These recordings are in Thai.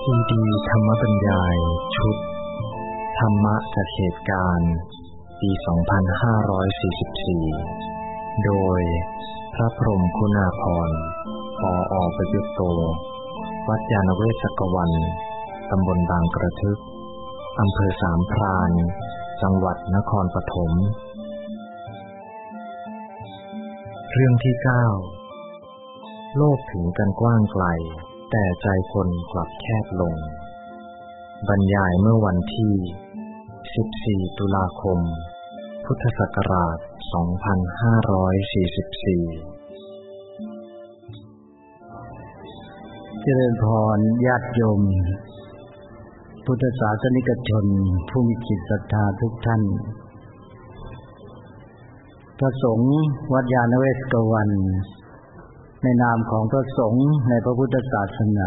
ซีดีธรรมบรรยายชุดธรรมะจากเหตุการณ์ปี 2544 โดยพระพรหมคุณาภรณ์ ป.อ.ประยุตโต วัดยานเวศกวัน ตำบลบางกระทึก อำเภอสามพราน จังหวัดนครปฐม เรื่องที่ 9 โลกถึงกันกว้างไกลแต่ใจคนกลับแคบลงบรรยายเมื่อวันที่ 14 ตุลาคม พุทธศักราช 2544 เจริญพรญาติโยมพุทธศาสนิกชนผู้มีจิตศรัทธาทุกท่านพระสงฆ์วัดยานเวศกวันในนามของพระสงฆ์ในพระพุทธศาสนา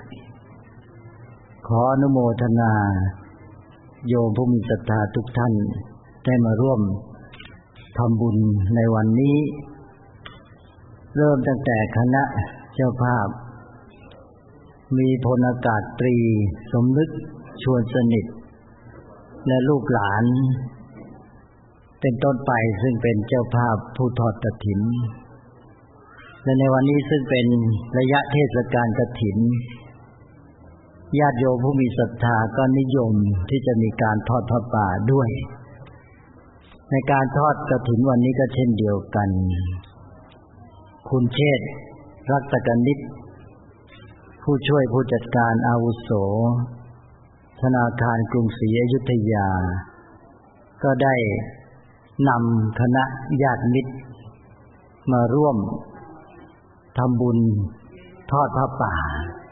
ขออนุโมทนาโยมผู้มีศรัทธาทุกท่านได้มาร่วมทำบุญในวันนี้เริ่มตั้งแต่คณะเจ้าภาพมีพลอากาศตรีสมนึกชวนสนิทและลูกหลานเป็นต้นไปซึ่งเป็นเจ้าภาพผู้ทอดกฐินและในวันนี้ซึ่งเป็นระยะเทศกาลกฐินญาติโยมผู้มีศรัทธาก็นิยมที่จะมีการทอดผ้าป่าด้วยในการทอดกฐินวันนี้ก็เช่นเดียวกันคุณเชษฐ์รัตกนิษฐ์ผู้ช่วยผู้จัดการอาวุโสธนาคารกรุงศรีอยุธยาก็ได้นำคณะญาติมิตรมาร่วมทำบุญทอดผ้าป่า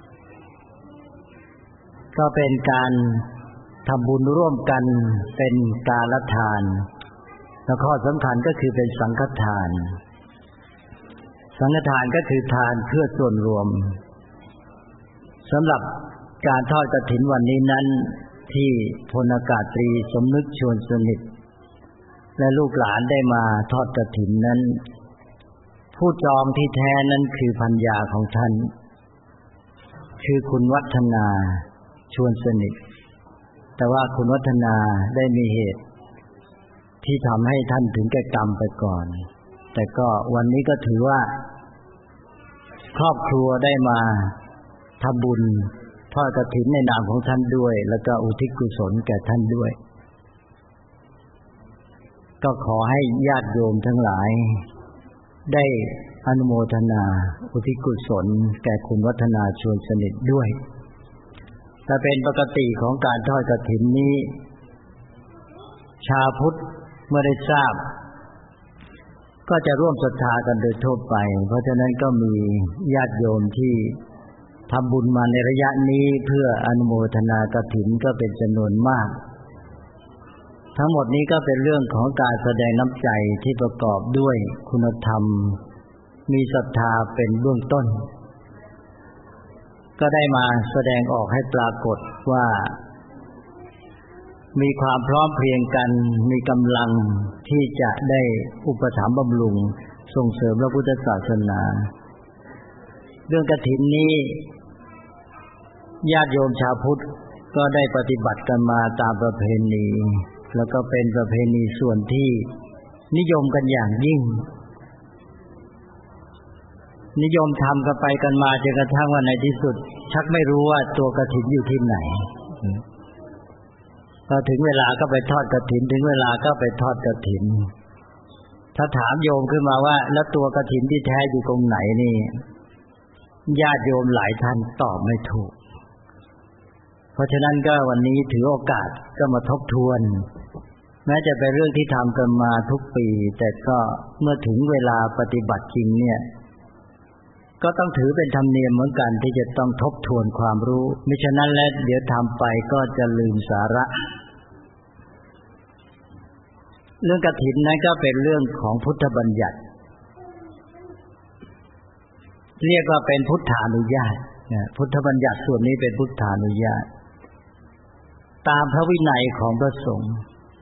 ก็เป็นการทำบุญร่วมกันเป็นกาลทานและข้อสำคัญก็คือเป็นสังฆทานสังฆทานก็คือทานเพื่อส่วนรวมสำหรับการทอดกฐินวันนี้นั้นที่พลอากาศตรีสมนึกชวนสนิทและลูกหลานได้มาทอดกฐินนั้นผู้จองที่แท้นั้นคือภรรยาของท่านคือคุณวัฒนาชวนสนิทแต่ว่าคุณวัฒนาได้มีเหตุที่ทำให้ท่านถึงแก่กรรมไปก่อนแต่ก็วันนี้ก็ถือว่าครอบครัวได้มาทำบุญทอดกฐินในนามของท่านด้วยแล้วก็อุทิศกุศลแก่ท่านด้วยก็ขอให้ญาติโยมทั้งหลายได้อนุโมทนาอุทิศกุศลแก่คุณวัฒนาชวนสนิทด้วยแต่เป็นปกติของการทอดกฐินนี้ชาวพุทธเมื่อได้ทราบก็จะร่วมศรัทธากันโดยทั่วไปเพราะฉะนั้นก็มีญาติโยมที่ทำบุญมาในระยะนี้เพื่ออนุโมทนากฐินก็เป็นจำนวนมากทั้งหมดนี้ก็เป็นเรื่องของการแสดงน้ำใจที่ประกอบด้วยคุณธรรมมีศรัทธาเป็นเบื้องต้นก็ได้มาแสดงออกให้ปรากฏว่ามีความพร้อมเพรียงกันมีกำลังที่จะได้อุปถัมภ์บำรุงส่งเสริมพระพุทธศาสนาเรื่องกฐินนี้ญาติโยมชาวพุทธก็ได้ปฏิบัติกันมาตามประเพณีแล้วก็เป็นประเพณีส่วนที่นิยมกันอย่างยิ่งนิยมทำกันไปกันมาจนกระทั่งว่าในที่สุดชักไม่รู้ว่าตัวกฐินอยู่ที่ไหนพอถึงเวลาก็ไปทอดกฐินถึงเวลาก็ไปทอดกฐินถ้าถามโยมขึ้นมาว่าแล้วตัวกฐินที่แท้อยู่ตรงไหนนี่ญาติโยมหลายท่านตอบไม่ถูกเพราะฉะนั้นก็วันนี้ถือโอกาสก็มาทบทวนแม้จะเป็นเรื่องที่ทำกันมาทุกปีแต่ก็เมื่อถึงเวลาปฏิบัติจริงเนี่ยก็ต้องถือเป็นธรรมเนียมเหมือนกันที่จะต้องทบทวนความรู้มิฉะนั้นแล้วเดี๋ยวทำไปก็จะลืมสาระเรื่องกฐินนั้นก็เป็นเรื่องของพุทธบัญญัติเรียกว่าเป็นพุทธานุญาตพุทธบัญญัติส่วนนี้เป็นพุทธานุญาตตามพระวินัยของพระสงฆ์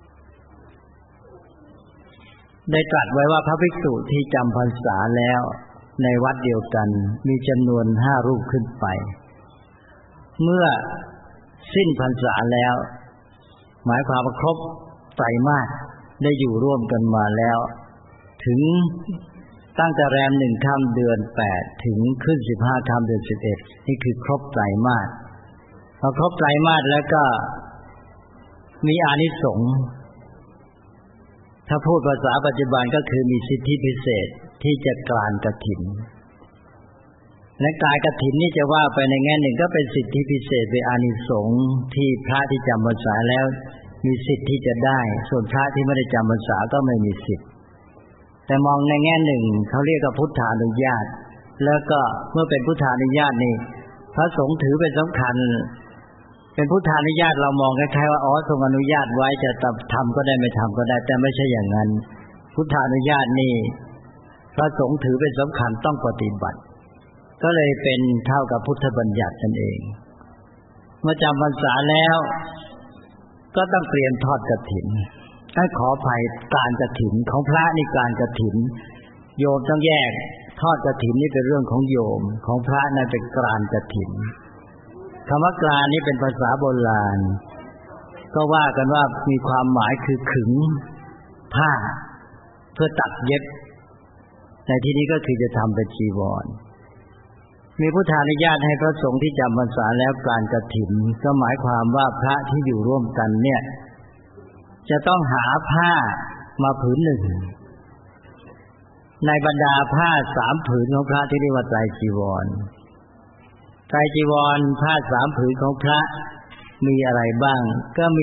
ได้ตรัสไว้ว่าพระภิกษุที่จำพรรษาแล้วในวัดเดียวกันมีจำนวน5รูปขึ้นไปเมื่อสิ้นพรรษาแล้วหมายความว่าครบไตรมาสได้อยู่ร่วมกันมาแล้วถึงตั้งแต่แรม1ค่ำเดือน8ถึงขึ้น15ค่ำเดือน11นี่คือครบไตรมาสพอครบไตรมาสแล้วก็มีอานิสงส์ถ้าพูดภาษาปัจจุบันก็คือมีสิทธิพิเศษที่จะกรานกฐินและกายกฐินนี่จะว่าไปในแง่หนึ่งก็เป็นสิทธิพิเศษเป็นอานิสงส์ที่พระที่จำพรรษาแล้วมีสิทธิ์ที่จะได้ส่วนพระที่ไม่ได้จำพรรษาก็ไม่มีสิทธิ์แต่มองในแง่หนึ่งเขาเรียกว่าพุทธานุญาตแล้วก็เมื่อเป็นพุทธานุญาตนี่พระสงฆ์ถือเป็นสำคัญเป็นพุทธานุญาตเรามองคล้ายๆว่าอ๋อทรงอนุญาตไว้จะทำก็ได้ไม่ทำก็ได้แต่ไม่ใช่อย่างนั้นพุทธานุญาตนี่พระสงฆ์ถือเป็นสำคัญต้องปฏิบัติก็เลยเป็นเท่ากับพุทธบัญญัตินั่นเองเมื่อจำพรรษาแล้วก็ต้องเตรียมทอดกฐินขออภัยการกฐินของพระนี่การกฐินโยมต้องแยกทอดกฐินนี่เป็นเรื่องของโยมของพระนั่นเป็นการกฐินคำว่ากรานนี่เป็นภาษาโบราณก็ว่ากันว่ามีความหมายคือขึงผ้าเพื่อตัดเย็บในที่นี้ก็คือจะทำเป็นจีวรมีพุทธานุญาตให้พระสงฆ์ที่จำพรรษาแล้วกรานกฐินก็หมายความว่าพระที่อยู่ร่วมกันเนี่ยจะต้องหาผ้ามาผืนหนึ่งในบรรดาผ้า3ผืนของพระที่เรียกว่าไตรจีวรไตรจีวรผ้า3ผืนของพระมีอะไรบ้างก็มี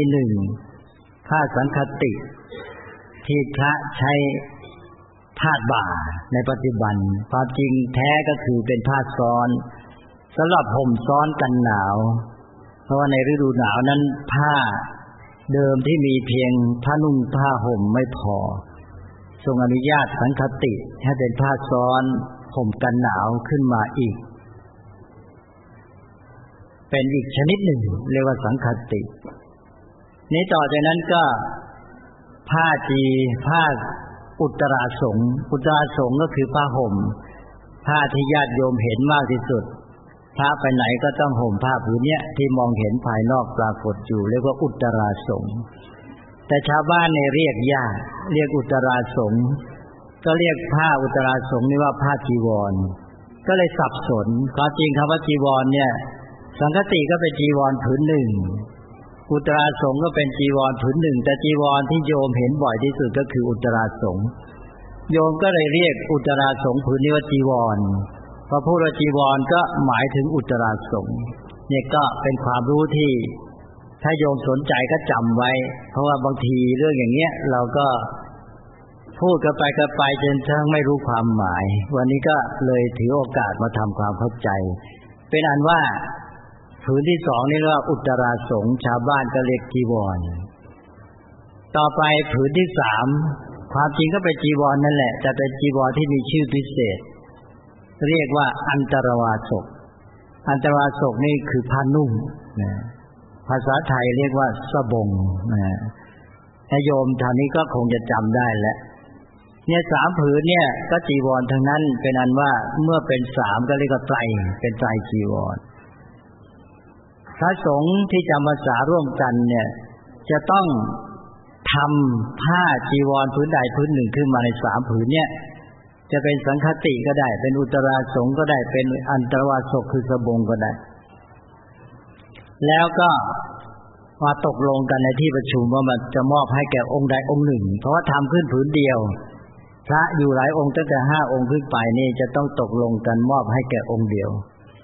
1ผ้าสังฆติที่พระใช้พาดบ่าในปัจจุบันความจริงแท้ก็คือเป็นผ้าซ้อนสำหรับห่มซ้อนกันหนาวเพราะว่าในฤดูหนาวนั้นผ้าเดิมที่มีเพียงผ้านุ่งผ้าห่มไม่พอทรงอนุญาตสังฆติให้เป็นผ้าซ้อนห่มกันหนาวขึ้นมาอีกเป็นอีกชนิดหนึ่งเรียกว่าสังฆตินี้ต่อจากนั้นก็ผ้าอุตราสงฆ์อุตราสงฆ์ก็คือผ้าห่มผ้าที่ญาติโยมเห็นมากที่สุดพระไปไหนก็ต้องห่มผ้าผืนเนี้ยที่มองเห็นภายนอกปรากฏอยู่เรียกว่าอุตราสงฆ์แต่ชาวบ้านเนี่ยเรียกยากเรียกอุตราสงฆ์ก็เรียกผ้าอุตราสงฆ์นี่ว่าผ้าจีวรก็เลยสับสนความจริงคำว่าจีวรเนี่ยสังฆติก็เป็นจีวรผืนหนึ่งอุตราสงฆ์ก็เป็นจีวรผืนหนึ่งแต่จีวรที่โยมเห็นบ่อยที่สุดก็คืออุตราสงฆ์โยมก็เลยเรียกอุตราสงฆ์ผืนนี้ว่าจีวรพอพูดว่าจีวรก็หมายถึงอุตราสงฆ์เนี่ยก็เป็นความรู้ที่ถ้าโยมสนใจก็จำไว้เพราะว่าบางทีเรื่องอย่างเงี้ยเราก็พูดกันไปจนทั้งไม่รู้ความหมายวันนี้ก็เลยถือโอกาสมาทำความเข้าใจเป็นอันว่าผืนที่2นี่เรียกว่าอุตราสงฆ์ชาวบ้านก็เรียกจีวรต่อไปผืนที่3ความจริงก็เป็นจีวรนั่นแหละแต่เป็นจีวรที่มีชื่อพิเศษเรียกว่าอันตรวาสกอันตรวาสกนี่คือผ้านุ่งนะภาษาไทยเรียกว่าสบงนะโยมท่านนี้ก็คงจะจำได้แล้วเนี่ย3ผืนเนี่ยก็จีวรทั้งนั้นเป็นอันว่าเมื่อเป็น3ก็เรียกว่าไตรเป็นไตรจีวรพระสงฆ์ที่จำพรรษาร่วมกันเนี่ยจะต้องทำผ้าจีวรผืนใดผืนหนึ่งขึ้นมาใน3ผืนเนี่ยจะเป็นสังฆติก็ได้เป็นอุตราสงฆ์ก็ได้เป็นอันตรวาสกคือสบงก็ได้แล้วก็มาตกลงกันในที่ประชุมว่ามันจะมอบให้แก่องค์ใดองค์หนึ่งเพราะว่าทำขึ้นผืนเดียวพระอยู่หลายองค์ตั้งแต่5องค์ขึ้นไปนี่จะต้องตกลงกันมอบให้แก่องค์เดียว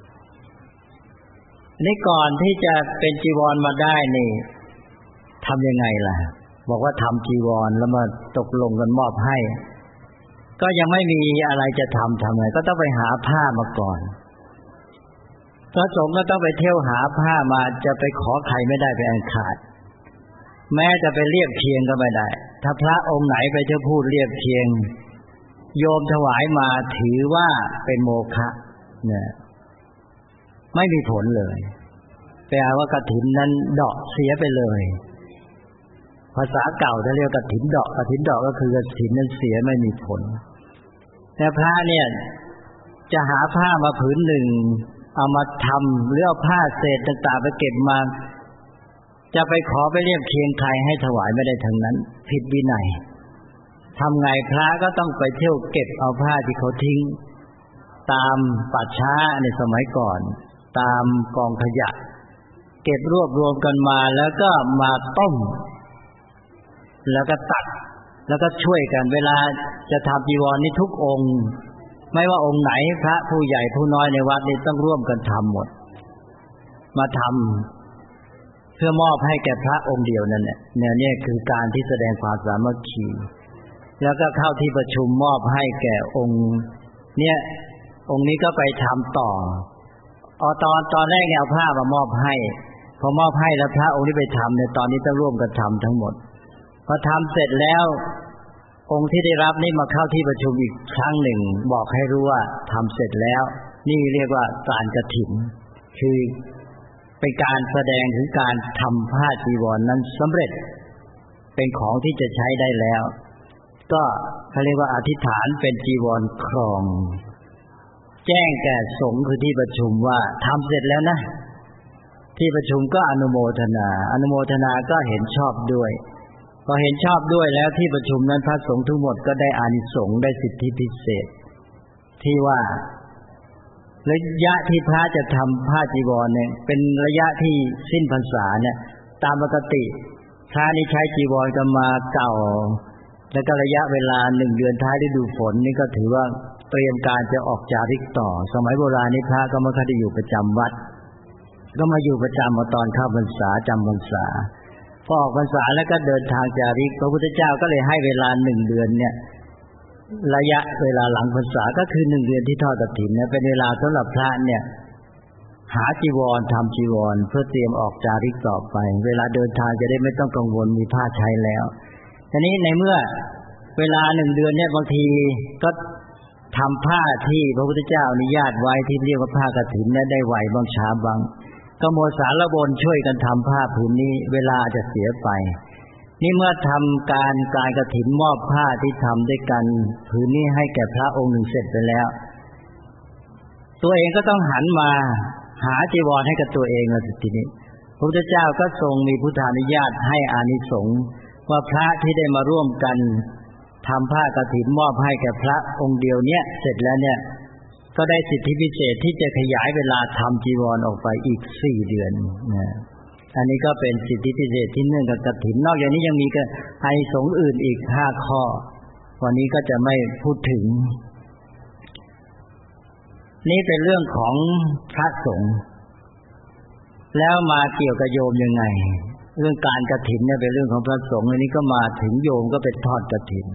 นี่ก่อนที่จะเป็นจีวรมาได้นี่ทำยังไงล่ะบอกว่าทำจีวรแล้วมาตกลงกันมอบให้ก็ยังไม่มีอะไรจะทำไงก็ต้องไปหาผ้ามาก่อนพระสงฆ์ก็ต้องไปเที่ยวหาผ้ามาจะไปขอใครไม่ได้ไปอันขาดแม้จะไปเรียบเคียงก็ไม่ได้ถ้าพระองค์ไหนไปจะพูดเรียบเคียงโยมถวายมาถือว่าเป็นโมฆะเนี่ยไม่มีผลเลยแปลว่ากฐินนั้นเดาะเสียไปเลยภาษาเก่าจะเรียกกฐินเดาะก็คือกฐินนั้นเสียไม่มีผลแต่พระเนี่ยจะหาผ้ามาผืนหนึ่งเอามาทำหรือเอาผ้าเศษต่างๆไปเก็บมาจะไปขอไปเรียบเคียงใครให้ถวายไม่ได้ทั้งนั้นผิดวินัยทำไงพระก็ต้องไปเที่ยวเก็บเอาผ้าที่เขาทิ้งตามป่าช้าในสมัยก่อนตามกองขยะเก็บรวบรวมกันมาแล้วก็มาต้มแล้วก็ตัดแล้วก็ช่วยกันเวลาจะทำจีวรนี่ทุกองค์ไม่ว่าองค์ไหนพระผู้ใหญ่ผู้น้อยในวัดนี่ต้องร่วมกันทำหมดมาทำเพื่อมอบให้แก่พระองค์เดียวนั่นแหละเนี่ยคือการที่แสดงความสามัคคีแล้วก็เข้าที่ประชุมมอบให้แก่องค์เนี่ยองค์นี้ก็ไปทำต่อตอนแรกเนี่ยเอาผ้ามามอบให้พอมอบให้แล้วพระองค์นี้ไปทำเนี่ยตอนนี้ต้องร่วมกันทำทั้งหมดพอทำเสร็จแล้วองค์ที่ได้รับนี่มาเข้าที่ประชุมอีกครั้งหนึ่งบอกให้รู้ว่าทำเสร็จแล้วนี่เรียกว่าการกฐินคือเป็นการแสดงถึงการทำผ้าจีวร นั้นสำเร็จเป็นของที่จะใช้ได้แล้วก็เขาเรียกว่าอธิษฐานเป็นจีวรครองแจ้งแก่สงฆ์คือที่ประชุมว่าทำเสร็จแล้วนะที่ประชุมก็อนุโมทนาก็เห็นชอบด้วยพอเห็นชอบด้วยแล้วที่ประชุมนั้นพระสงฆ์ทั้งหมดก็ได้อานิสงส์ได้สิทธิพิเศษที่ว่าระยะที่พระจะทำผ้าจีวรเนี่ยเป็นระยะที่สิ้นพรรษาเนี่ยตามปกติพระนี่ใช้จีวรกันมาเก่าแล้วก็ระยะเวลา1 เดือนท้ายฤดูฝนนี่ก็ถือว่าเตรียมการจะออกจาริกต่อสมัยโบราณนี่พระก็ไม่ค่อยได้อยู่ประจำวัดก็มาอยู่ประจำมาตอนเข้าพรรษาจำพรรษาพอออกพรรษาแล้วก็เดินทางจาริกพระพุทธเจ้าก็เลยให้เวลา1 เดือนเนี่ยระยะเวลาหลังพรรษาก็คือ1 เดือนที่ทอดกฐินเนี่ยเป็นเวลาสำหรับพระเนี่ยหาจีวรทำจีวรเพื่อเตรียมออกจาริกต่อไปเวลาเดินทางจะได้ไม่ต้องกังวลมีผ้าใช้แล้วทีนี้ในเมื่อเวลา1 เดือนเนี่ยบางทีก็ทำผ้าที่พระพุทธเจ้าอนุญาตไว้ที่เรียกว่าผ้ากฐินเนี่ยได้ไวบางช้าบางก็โมสารบนช่วยกันทำผ้าผืนนี้เวลาจะเสียไปนี่เมื่อทำการกฐินมอบผ้าที่ทำด้วยกันผืนนี้ให้แก่พระองค์หนึ่งเสร็จไปแล้วตัวเองก็ต้องหันมาหาจีวรให้กับตัวเองแล้วทีนี้พระพุทธเจ้าก็ทรงมีพุทธานุญาตให้อานิสงส์ว่าพระที่ได้มาร่วมกันทำผ้ากฐินมอบให้แก่พระองค์เดียวเนี่ยเสร็จแล้วเนี่ยก็ได้สิทธิพิเศษที่จะขยายเวลาทำจีวรออกไปอีก4 เดือนนะอันนี้ก็เป็นสิทธิพิเศษที่เนื่องกับกฐินนอกจากนี้ยังมีอานิสงส์อื่นอีก5 ข้อวันนี้ก็จะไม่พูดถึงนี่เป็นเรื่องของพระสงฆ์แล้วมาเกี่ยวกับโยมยังไงเรื่องการกฐินเนี่ยเป็นเรื่องของพระสงฆ์อันนี้ก็มาถึงโยมก็เป็นทอดกฐิน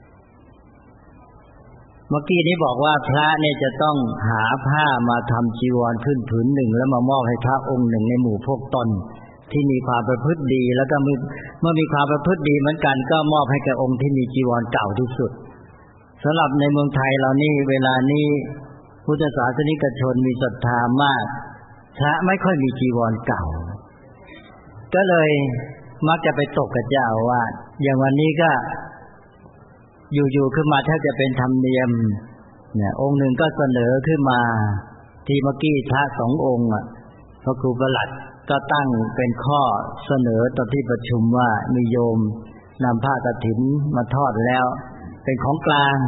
เมื่อกี้นี้บอกว่าพระเนี่ยจะต้องหาผ้ามาทำจีวรขึ้นผืนหนึ่งแล้วมามอบให้พระองค์หนึ่งในหมู่พวกตนที่มีความประพฤติดีแล้วก็เมื่อมีความประพฤติดีเหมือนกันก็มอบให้แก่องค์ที่มีจีวรเก่าที่สุดสำหรับในเมืองไทยเรานี่เวลานี้พุทธศาสนิกชนมีศรัทธามากพระไม่ค่อยมีจีวรเก่าก็เลยมักจะไปตกกับเจ้าอาวาสอย่างวันนี้ก็อยู่ๆขึ้นมาถ้าจะเป็นธรรมเนียมเนี่ยองค์หนึ่งก็เสนอขึ้นมาที่เมื่อกี้พระ2 องค์พระครูประหลัดก็ตั้งเป็นข้อเสนอต่อที่ประชุมว่ามีโยมนำผ้ากฐินมาทอดแล้วเป็นของกลาง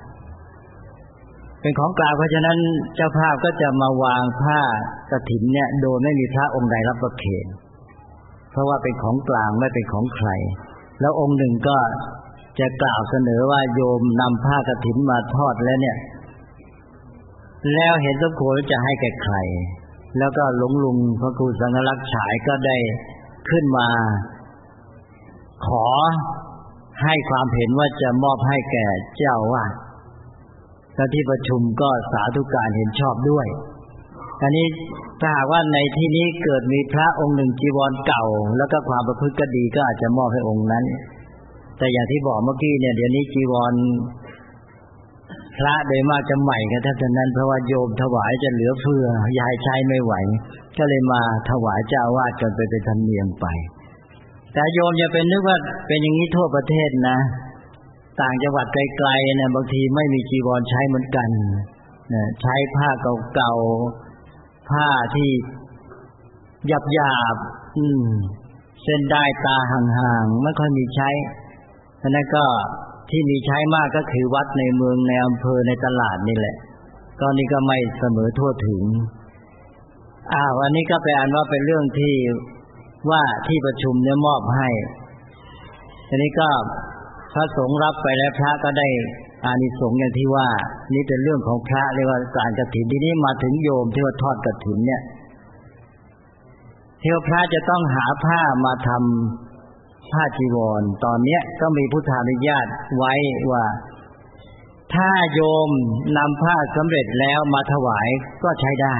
เพราะฉะนั้นเจ้าภาพก็จะมาวางผ้ากฐินเนี่ยโดยไม่มีพระองค์ใดรับประเคนเพราะว่าเป็นของกลางไม่เป็นของใครแล้วองค์หนึ่งก็จะกล่าวเสนอว่าโยมนำผ้ากฐินมาทอดแล้วเนี่ยแล้วเห็นสมควรจะให้แก่ใครแล้วก็หลวงลุงพระครูสังฆลักษณ์ฉายก็ได้ขึ้นมาขอให้ความเห็นว่าจะมอบให้แก่เจ้าอาวาสแล้วที่ประชุมก็สาธุการเห็นชอบด้วยอันนี้ถ้าหากว่าในที่นี้เกิดมีพระองค์หนึ่งจีวรเก่าแล้วก็ความประพฤติก็ดีก็อาจจะมอบให้องค์นั้นแต่อย่างที่บอกเมื่อกี้เนี่ยเดี๋ยวนี้จีวรพระโดยมากจะใหม่กันแทบจะนั้นเพราะว่าโยมถวายจะเหลือเฟือยายใช้ไม่ไหวก็เลยมาถวายเจ้าอาวาสจนเป็นธรรมเนียมไปแต่โยมอย่าเป็นนึกว่าเป็นอย่างนี้ทั่วประเทศนะต่างจังหวัดไกลๆเนี่ยบางทีไม่มีจีวรใช้เหมือนกันใช้ผ้าเก่าๆผ้าที่หยาบๆเส้นได้ตาห่างๆไม่ค่อยมีใช้เพราะนั้นก็ที่มีใช้มากก็คือวัดในเมืองในอำเภอในตลาดนี่แหละก็นี่ก็ไม่เสมอทั่วถึงวันนี้ก็เป็นอันว่าเป็นเรื่องที่ว่าที่ประชุมเนี่ยมอบให้ทีนี้ก็พระสงฆ์รับไปแล้วพระก็ได้อานิสงส์อย่างที่ว่านี่เป็นเรื่องของพระเรียกว่าการกฐินทีนี้มาถึงโยมที่ว่าทอดกฐินเนี่ยที่ว่าพระจะต้องหาผ้ามาทำผ้าจีวรตอนนี้ก็มีพุทธานุญาตไว้ว่าถ้าโยมนำผ้าสำเร็จแล้วมาถวายก็ใช้ได้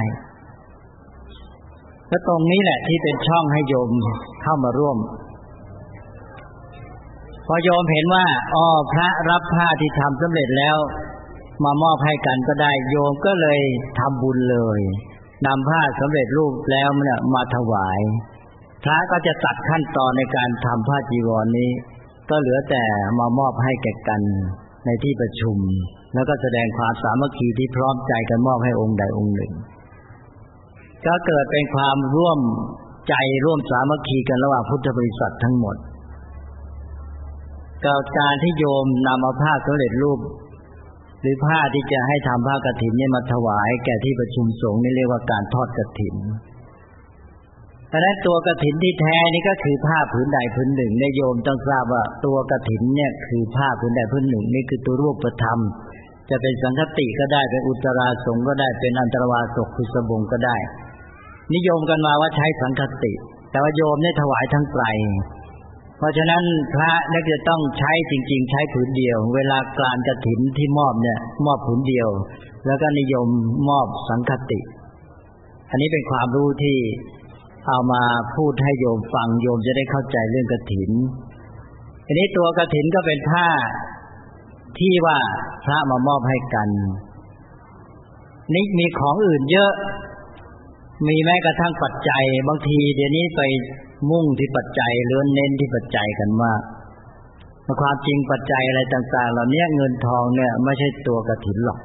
และตรงนี้แหละที่เป็นช่องให้โยมเข้ามาร่วมพอโยมเห็นว่าพระรับผ้าที่ทำสำเร็จแล้วมามอบให้กันก็ได้โยมก็เลยทำบุญเลยนำผ้าสำเร็จรูปแล้วเนี่ยมาถวายพระก็จะตัดขั้นตอนในการทำผ้าจีวรนี้ก็เหลือแต่มามอบให้แก่กันในที่ประชุมแล้วก็แสดงความสามัคคีที่พร้อมใจกันมอบให้องค์ใดองค์หนึ่งก็เกิดเป็นความร่วมใจร่วมสามัคคีกันระหว่างพุทธบริษัททั้งหมดการที่โยมนำเอาผ้าสำเร็จรูปหรือผ้าที่จะให้ทำผ้ากฐินเนี่ยมาถวายแก่ที่ประชุมสงฆ์นี่เรียกว่าการทอดกฐินแต่นั้นตัวกฐินที่แท้นี่ก็คือผ้าผืนใดผืนหนึ่งในโยมต้องทราบว่าตัวกฐินเนี่ยคือผ้าผืนใดผืนหนึ่งนี่คือตัวรูปธรรมจะเป็นสังฆติก็ได้เป็นอุตราสงฆ์ก็ได้เป็นอันตรวาสกคุสบงก็ได้นิยมกันมาว่าใช้สังฆติแต่ว่าโยมเนี่ยถวายทั้งไตรเพราะฉะนั้นพระเนี่ยจะต้องใช้จริงๆใช้ผืนเดียวเวลากลานกฐินที่มอบเนี่ยมอบผืนเดียวแล้วก็นิยมมอบสังฆติอันนี้เป็นความรู้ที่เอามาพูดให้โยมฟังโยมจะได้เข้าใจเรื่องกฐินทีนี้ตัวกฐินก็เป็นผ้าที่ว่าพระมามอบให้กันนี่มีของอื่นเยอะมีแม้กระทั่งปัจจัยบางทีเดี๋ยวนี้ไปมุ่งที่ปัจจัยเลื่อนเน้นที่ปัจจัยกันมากความจริงปัจจัยอะไรต่างๆเหล่านี้เงินทองเนี่ยไม่ใช่ตัวกฐินหรอก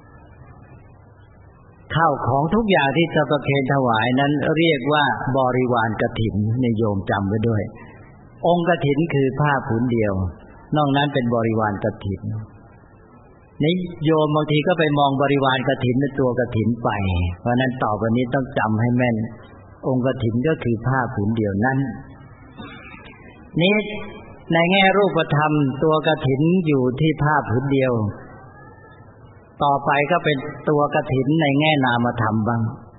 ข้าวของทุกอย่างที่จะประเคนถวายนั้นเรียกว่าบริวารกฐินในโยมจำไว้ด้วยองค์กฐินคือผ้าผืนเดียวนอกนั้นเป็นบริวารกฐินนี่โยมบางทีก็ไปมองบริวารกฐินเป็นตัวกฐินไปเพราะนั้นต่อไปนี้ต้องจำให้แม่นองค์กฐินก็คือผ้าผืนเดียวนั้นนี้ในแง่รูปธรรมตัวกฐินอยู่ที่ผ้าผืนเดียวต่อไปก็เป็นตัวกฐินในแง่นามธรรมบ้าง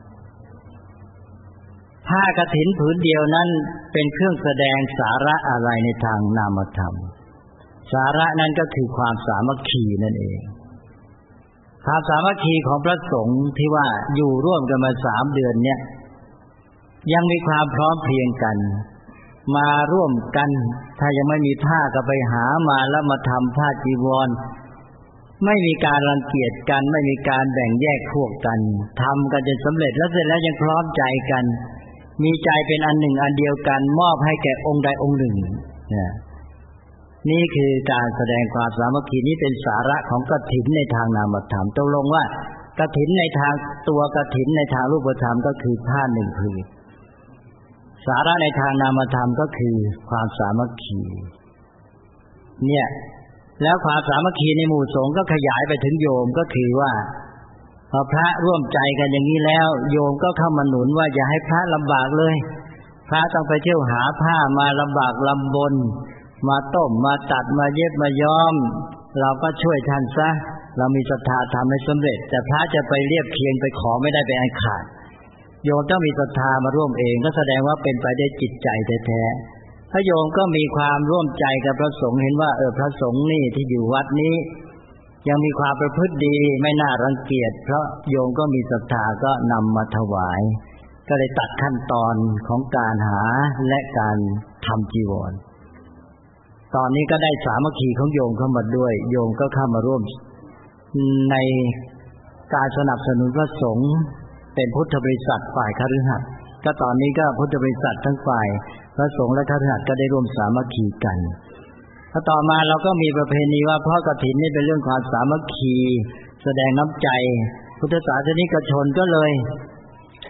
ผ้ากฐินผืนเดียวนั้นเป็นเครื่องแสดงสาระอะไรในทางนามธรรมสาระนั้นก็คือความสามัคคีนั่นเองความสามัคคีของพระสงฆ์ที่ว่าอยู่ร่วมกันมา3 เดือนเนี่ยยังมีความพร้อมเพรียงกันมาร่วมกันถ้ายังไม่มีผ้าก็ไปหามาแล้วมาทำผ้าจีวรไม่มีการรังเกียจกันไม่มีการแบ่งแยกพวกกันทำกันจนสำเร็จแล้วเสร็จแล้วยังพร้อมใจกันมีใจเป็นอันหนึ่งอันเดียวกันมอบให้แก่องค์ใดองค์หนึ่งนี่คือการแสดงความสามัคคีนี้เป็นสาระของกฐินในทางนามธรรมตกลงว่ากฐินในทางตัวกฐินในทางรูปธรรมก็คือผ้าหนึ่งผืนสาระในทางนามธรรมก็คือความสามัคคีเนี่ยแล้วความสามัคคีในหมู่สงฆ์ก็ขยายไปถึงโยมก็คือว่าพอพระร่วมใจกันอย่างนี้แล้วโยมก็เข้ามาหนุนว่าอย่าให้พระลำบากเลยพระต้องไปเที่ยวหาผ้ามาลำบากลำบนมาต้มมาตัดมาเย็บมาย้อมเราก็ช่วยท่านซะเรามีศรัทธาทำให้สำเร็จแต่พระจะไปเรียบเคียงไปขอไม่ได้เป็นอันขาดโยมต้องมีศรัทธามาร่วมเองก็แสดงว่าเป็นไปด้วยจิตใจแท้ๆถ้าโยมก็มีความร่วมใจกับพระสงฆ์เห็นว่าพระสงฆ์นี่ที่อยู่วัดนี้ยังมีความประพฤติดีไม่น่ารังเกียจเพราะโยมก็มีศรัทธาก็นำมาถวายก็เลยตัดขั้นตอนของการหาและการทำจีวรตอนนี้ก็ได้สามัคคีของโยมเข้ามาด้วยโยมก็เข้ามาร่วมในการสนับสนุนพระสงฆ์เป็นพุทธบริษัทฝ่ายคฤหัสถ์ก็ตอนนี้ก็พุทธบริษัททั้งฝ่ายพระสงฆ์และคฤหัสถ์ก็ได้ร่วมสามัคคีกันแล้วต่อมาเราก็มีประเพณีว่าเพราะกฐินนี่เป็นเรื่องความสามัคคีแสดงน้ำใจพุทธศาสนิกชนก็เลย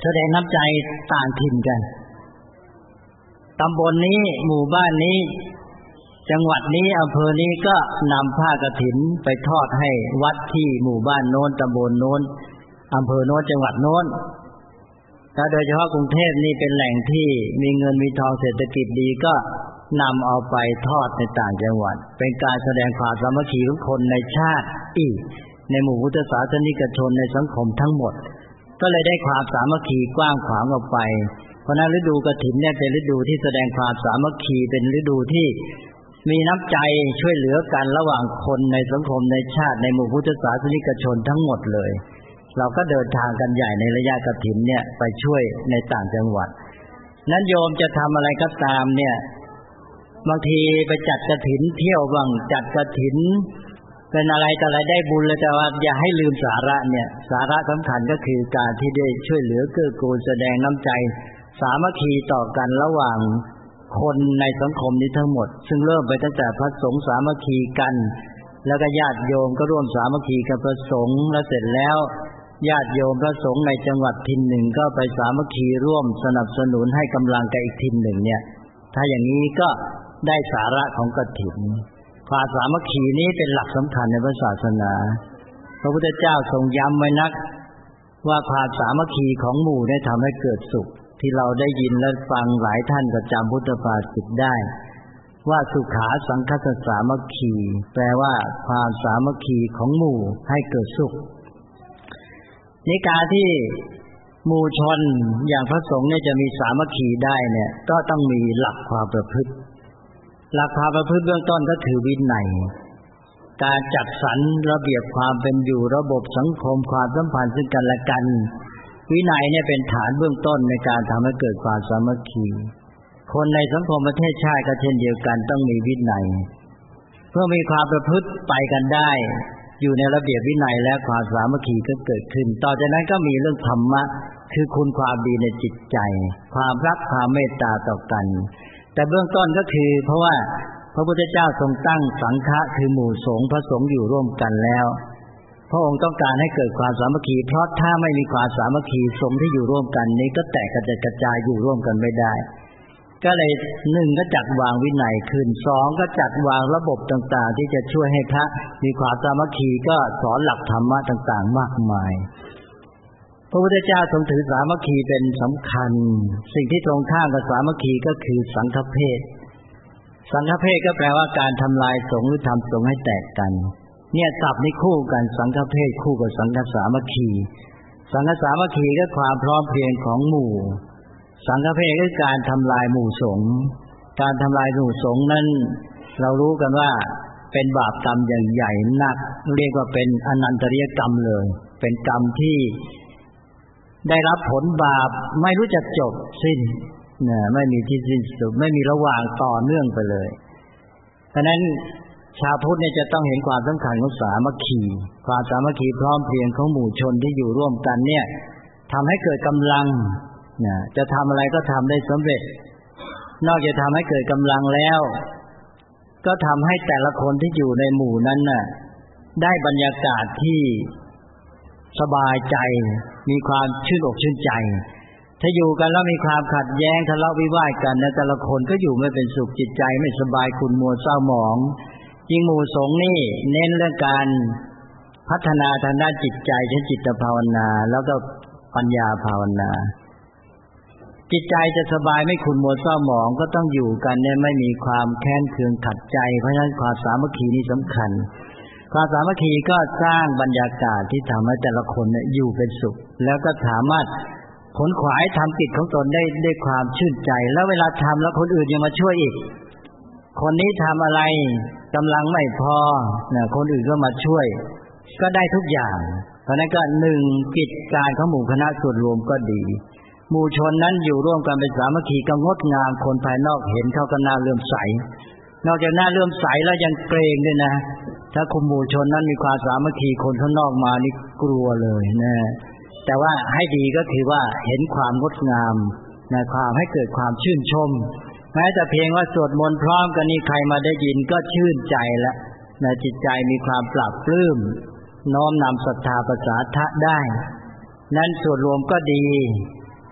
แสดงน้ำใจต่างถิ่นกันตำบลนี้หมู่บ้านนี้จังหวัดนี้อำเภอนี้ก็นำผ้ากฐินไปทอดให้วัดที่หมู่บ้านโน้นตำบลโน้นอำเภอโน้นจังหวัดโน้นถ้าโดยเฉพาะกรุงเทพนี่เป็นแหล่งที่มีเงินมีทองเศรษฐกิจดีก็นำเอาไปทอดในต่างจังหวัดเป็นการแสดงความสามัคคีของคนในชาติอีกในหมู่พุทธศาสนิกชนในสังคมทั้งหมดก็เลยได้ความสามัคคีกว้างขวางออกไปเพราะนั้นฤดูกฐินเนี่ยเป็นฤดูที่แสดงความสามัคคีเป็นฤดูที่มีน้ำใจช่วยเหลือกันระหว่างคนในสังคมในชาติในหมู่พุทธศาสนิกชนทั้งหมดเลยเราก็เดินทางกันใหญ่ในระยะกฐินเนี่ยไปช่วยในต่างจังหวัดนั้นโยมจะทำอะไรก็ตามเนี่ยบางทีไปจัดกฐินเที่ยวบ้างจัดกฐินเป็นอะไรแต่อะไรได้บุญเลยแต่ว่าอย่าให้ลืมสาระเนี่ยสาระสำคัญก็คือการที่ได้ช่วยเหลือเกื้อกูลแสดงน้ำใจสามัคคีต่อกันระหว่างคนในสังคมนี้ทั้งหมดซึ่งเริ่มไปตั้งแต่พระสงฆ์สามัคคีกันแล้วก็ญาติโยมก็ร่วมสามัคคีกับพระสงฆ์แล้วเสร็จแล้วญาติโยมพระสงฆ์ในจังหวัดถิ่นหนึ่งก็ไปสามัคคีร่วมสนับสนุนให้กำลังกับอีกถิ่นหนึ่งเนี่ยถ้าอย่างนี้ก็ได้สาระของกฐินความสามัคคีนี้เป็นหลักสำคัญในพระศาสนาพระพุทธเจ้าทรงย้ำไว้นักว่าความสามัคคีของหมู่ได้ทำให้เกิดสุขที่เราได้ยินและฟังหลายท่านก็จำพุทธภาษิตได้ว่าสุขาสังคสสามัคคีแปลว่าความสามัคคีของหมู่ให้เกิดสุขในการที่หมู่ชนอย่างพระสงฆ์เนี่ยจะมีสามัคคีได้เนี่ยก็ต้องมีหลักความประพฤติหลักความประพฤติเบื้องต้นก็คือวินัยการจัดสรรระเบียบความเป็นอยู่ระบบสังคมความสัมพันธ์ซึ่งกันและกันวินัยเนี่ยเป็นฐานเบื้องต้นในการทำให้เกิดความสามัคคีคนในสังคมประเทศชาติก็เช่นเดียวกันต้องมีวินัยเพื่อมีความประพฤติไปกันได้อยู่ในระเบียบวินัยและความสามัคคีก็เกิดขึ้นต่อจากนั้นก็มีเรื่องธรรมะคือคุณความดีในจิตใจความรักความเมตตาต่อกันแต่เบื้องต้นก็คือเพราะว่าพระพุทธเจ้าทรงตั้งสังฆะคือหมู่สงฆ์พระสงฆ์อยู่ร่วมกันแล้วพระองค์ต้องการให้เกิดความสามัคคีเพราะถ้าไม่มีความสามัคคีสงฆ์ที่อยู่ร่วมกันนี้ก็แตกกระจายอยู่ร่วมกันไม่ได้ก็เลย1ก็จัดวางวินัยขึ้น2ก็จัดวางระบบต่างๆที่จะช่วยให้พระมีความสามัคคีก็สอนหลักธรรมะต่างๆมากมายพระพุทธเจ้าทรงถือสามัคคีเป็นสำคัญสิ่งที่ตรงข้ามกับสามัคคีก็คือสังฆเพศสังฆเพศก็แปลว่าการทำลายสงฆ์หรือทำสงฆ์ให้แตกกันเนี่ยศัพท์นี้คู่กันสังฆเพศคู่กับสังฆสามัคคีสังฆสามัคคีก็ความพร้อมเพรียงของหมู่สังฆเพศคือการทำลายหมู่สงฆ์การทำลายหมู่สงฆ์นั้นเรารู้กันว่าเป็นบาปกรรมอย่างใหญ่นักเรียกว่าเป็นอนันตริยกรรมเลยเป็นกรรมที่ได้รับผลบาปไม่รู้จักจบสิ้นไม่มีที่สิ้นสุดไม่มีระหว่างต่อเนื่องไปเลยเพราะนั้นชาวพุทธเนี่ยจะต้องเห็นความสำคัญของสามัคคีความสามัคคีพร้อมเพรียงของหมู่ชนที่อยู่ร่วมกันเนี่ยทำให้เกิดกำลังจะทำอะไรก็ทำได้สำเร็จนอกจากทำให้เกิดกำลังแล้วก็ทำให้แต่ละคนที่อยู่ในหมู่นั้นน่ะได้บรรยากาศที่สบายใจมีความชื่นอกชื่นใจถ้าอยู่กันแล้วมีความขัดแย้งทะเลาะวิวาทกันนะแต่ละคนก็อยู่ไม่เป็นสุขจิตใจไม่สบายขุ่นมัวเศร้าหมองยิ่งหมู่สงฆ์นี่เน้นเรื่องการพัฒนาทางด้านจิตใจเช่นจิตภาวนาแล้วก็ปัญญาภาวนาจิตใจจะสบายไม่ขุ่นมัวเศร้าหมองก็ต้องอยู่กันเนี่ยไม่มีความแค้นเคืองขัดใจเพราะฉะนั้นความสามัคคีนี่สำคัญความสามัคคีก็สร้างบรรยากาศที่ทำให้แต่ละคนเนี่ยอยู่เป็นสุขแล้วก็สามารถขนขวายทำกิจของตนได้ด้วยความชื่นใจแล้วเวลาทำแล้วคนอื่นยังมาช่วยอีกคนนี้ทำอะไรกำลังไม่พอคนอื่นก็มาช่วยก็ได้ทุกอย่างเพราะนั้นก็1กิจการของหมู่คณะส่วนรวมก็ดีหมู่ชนนั้นอยู่ร่วมกันเป็นสามัคคีก็งดงามคนภายนอกเห็นเขาก็น่าเลื่อมใสนอกจากน่าเลื่อมใสแล้วยังเกรงด้วยนะถ้าคุมหมู่ชนนั้นมีความสามัคคีคนข้างนอกมานี่กลัวเลยนะแต่ว่าให้ดีก็คือว่าเห็นความงดงามความให้เกิดความชื่นชมแม้แต่เพียงว่าสวดมนต์พร้อมกันนี่ใครมาได้ยินก็ชื่นใจแล้วจิตใจมีความปรับปลื้มน้อมนำศรัทธาประสาทะได้นั้นส่วนรวมก็ดี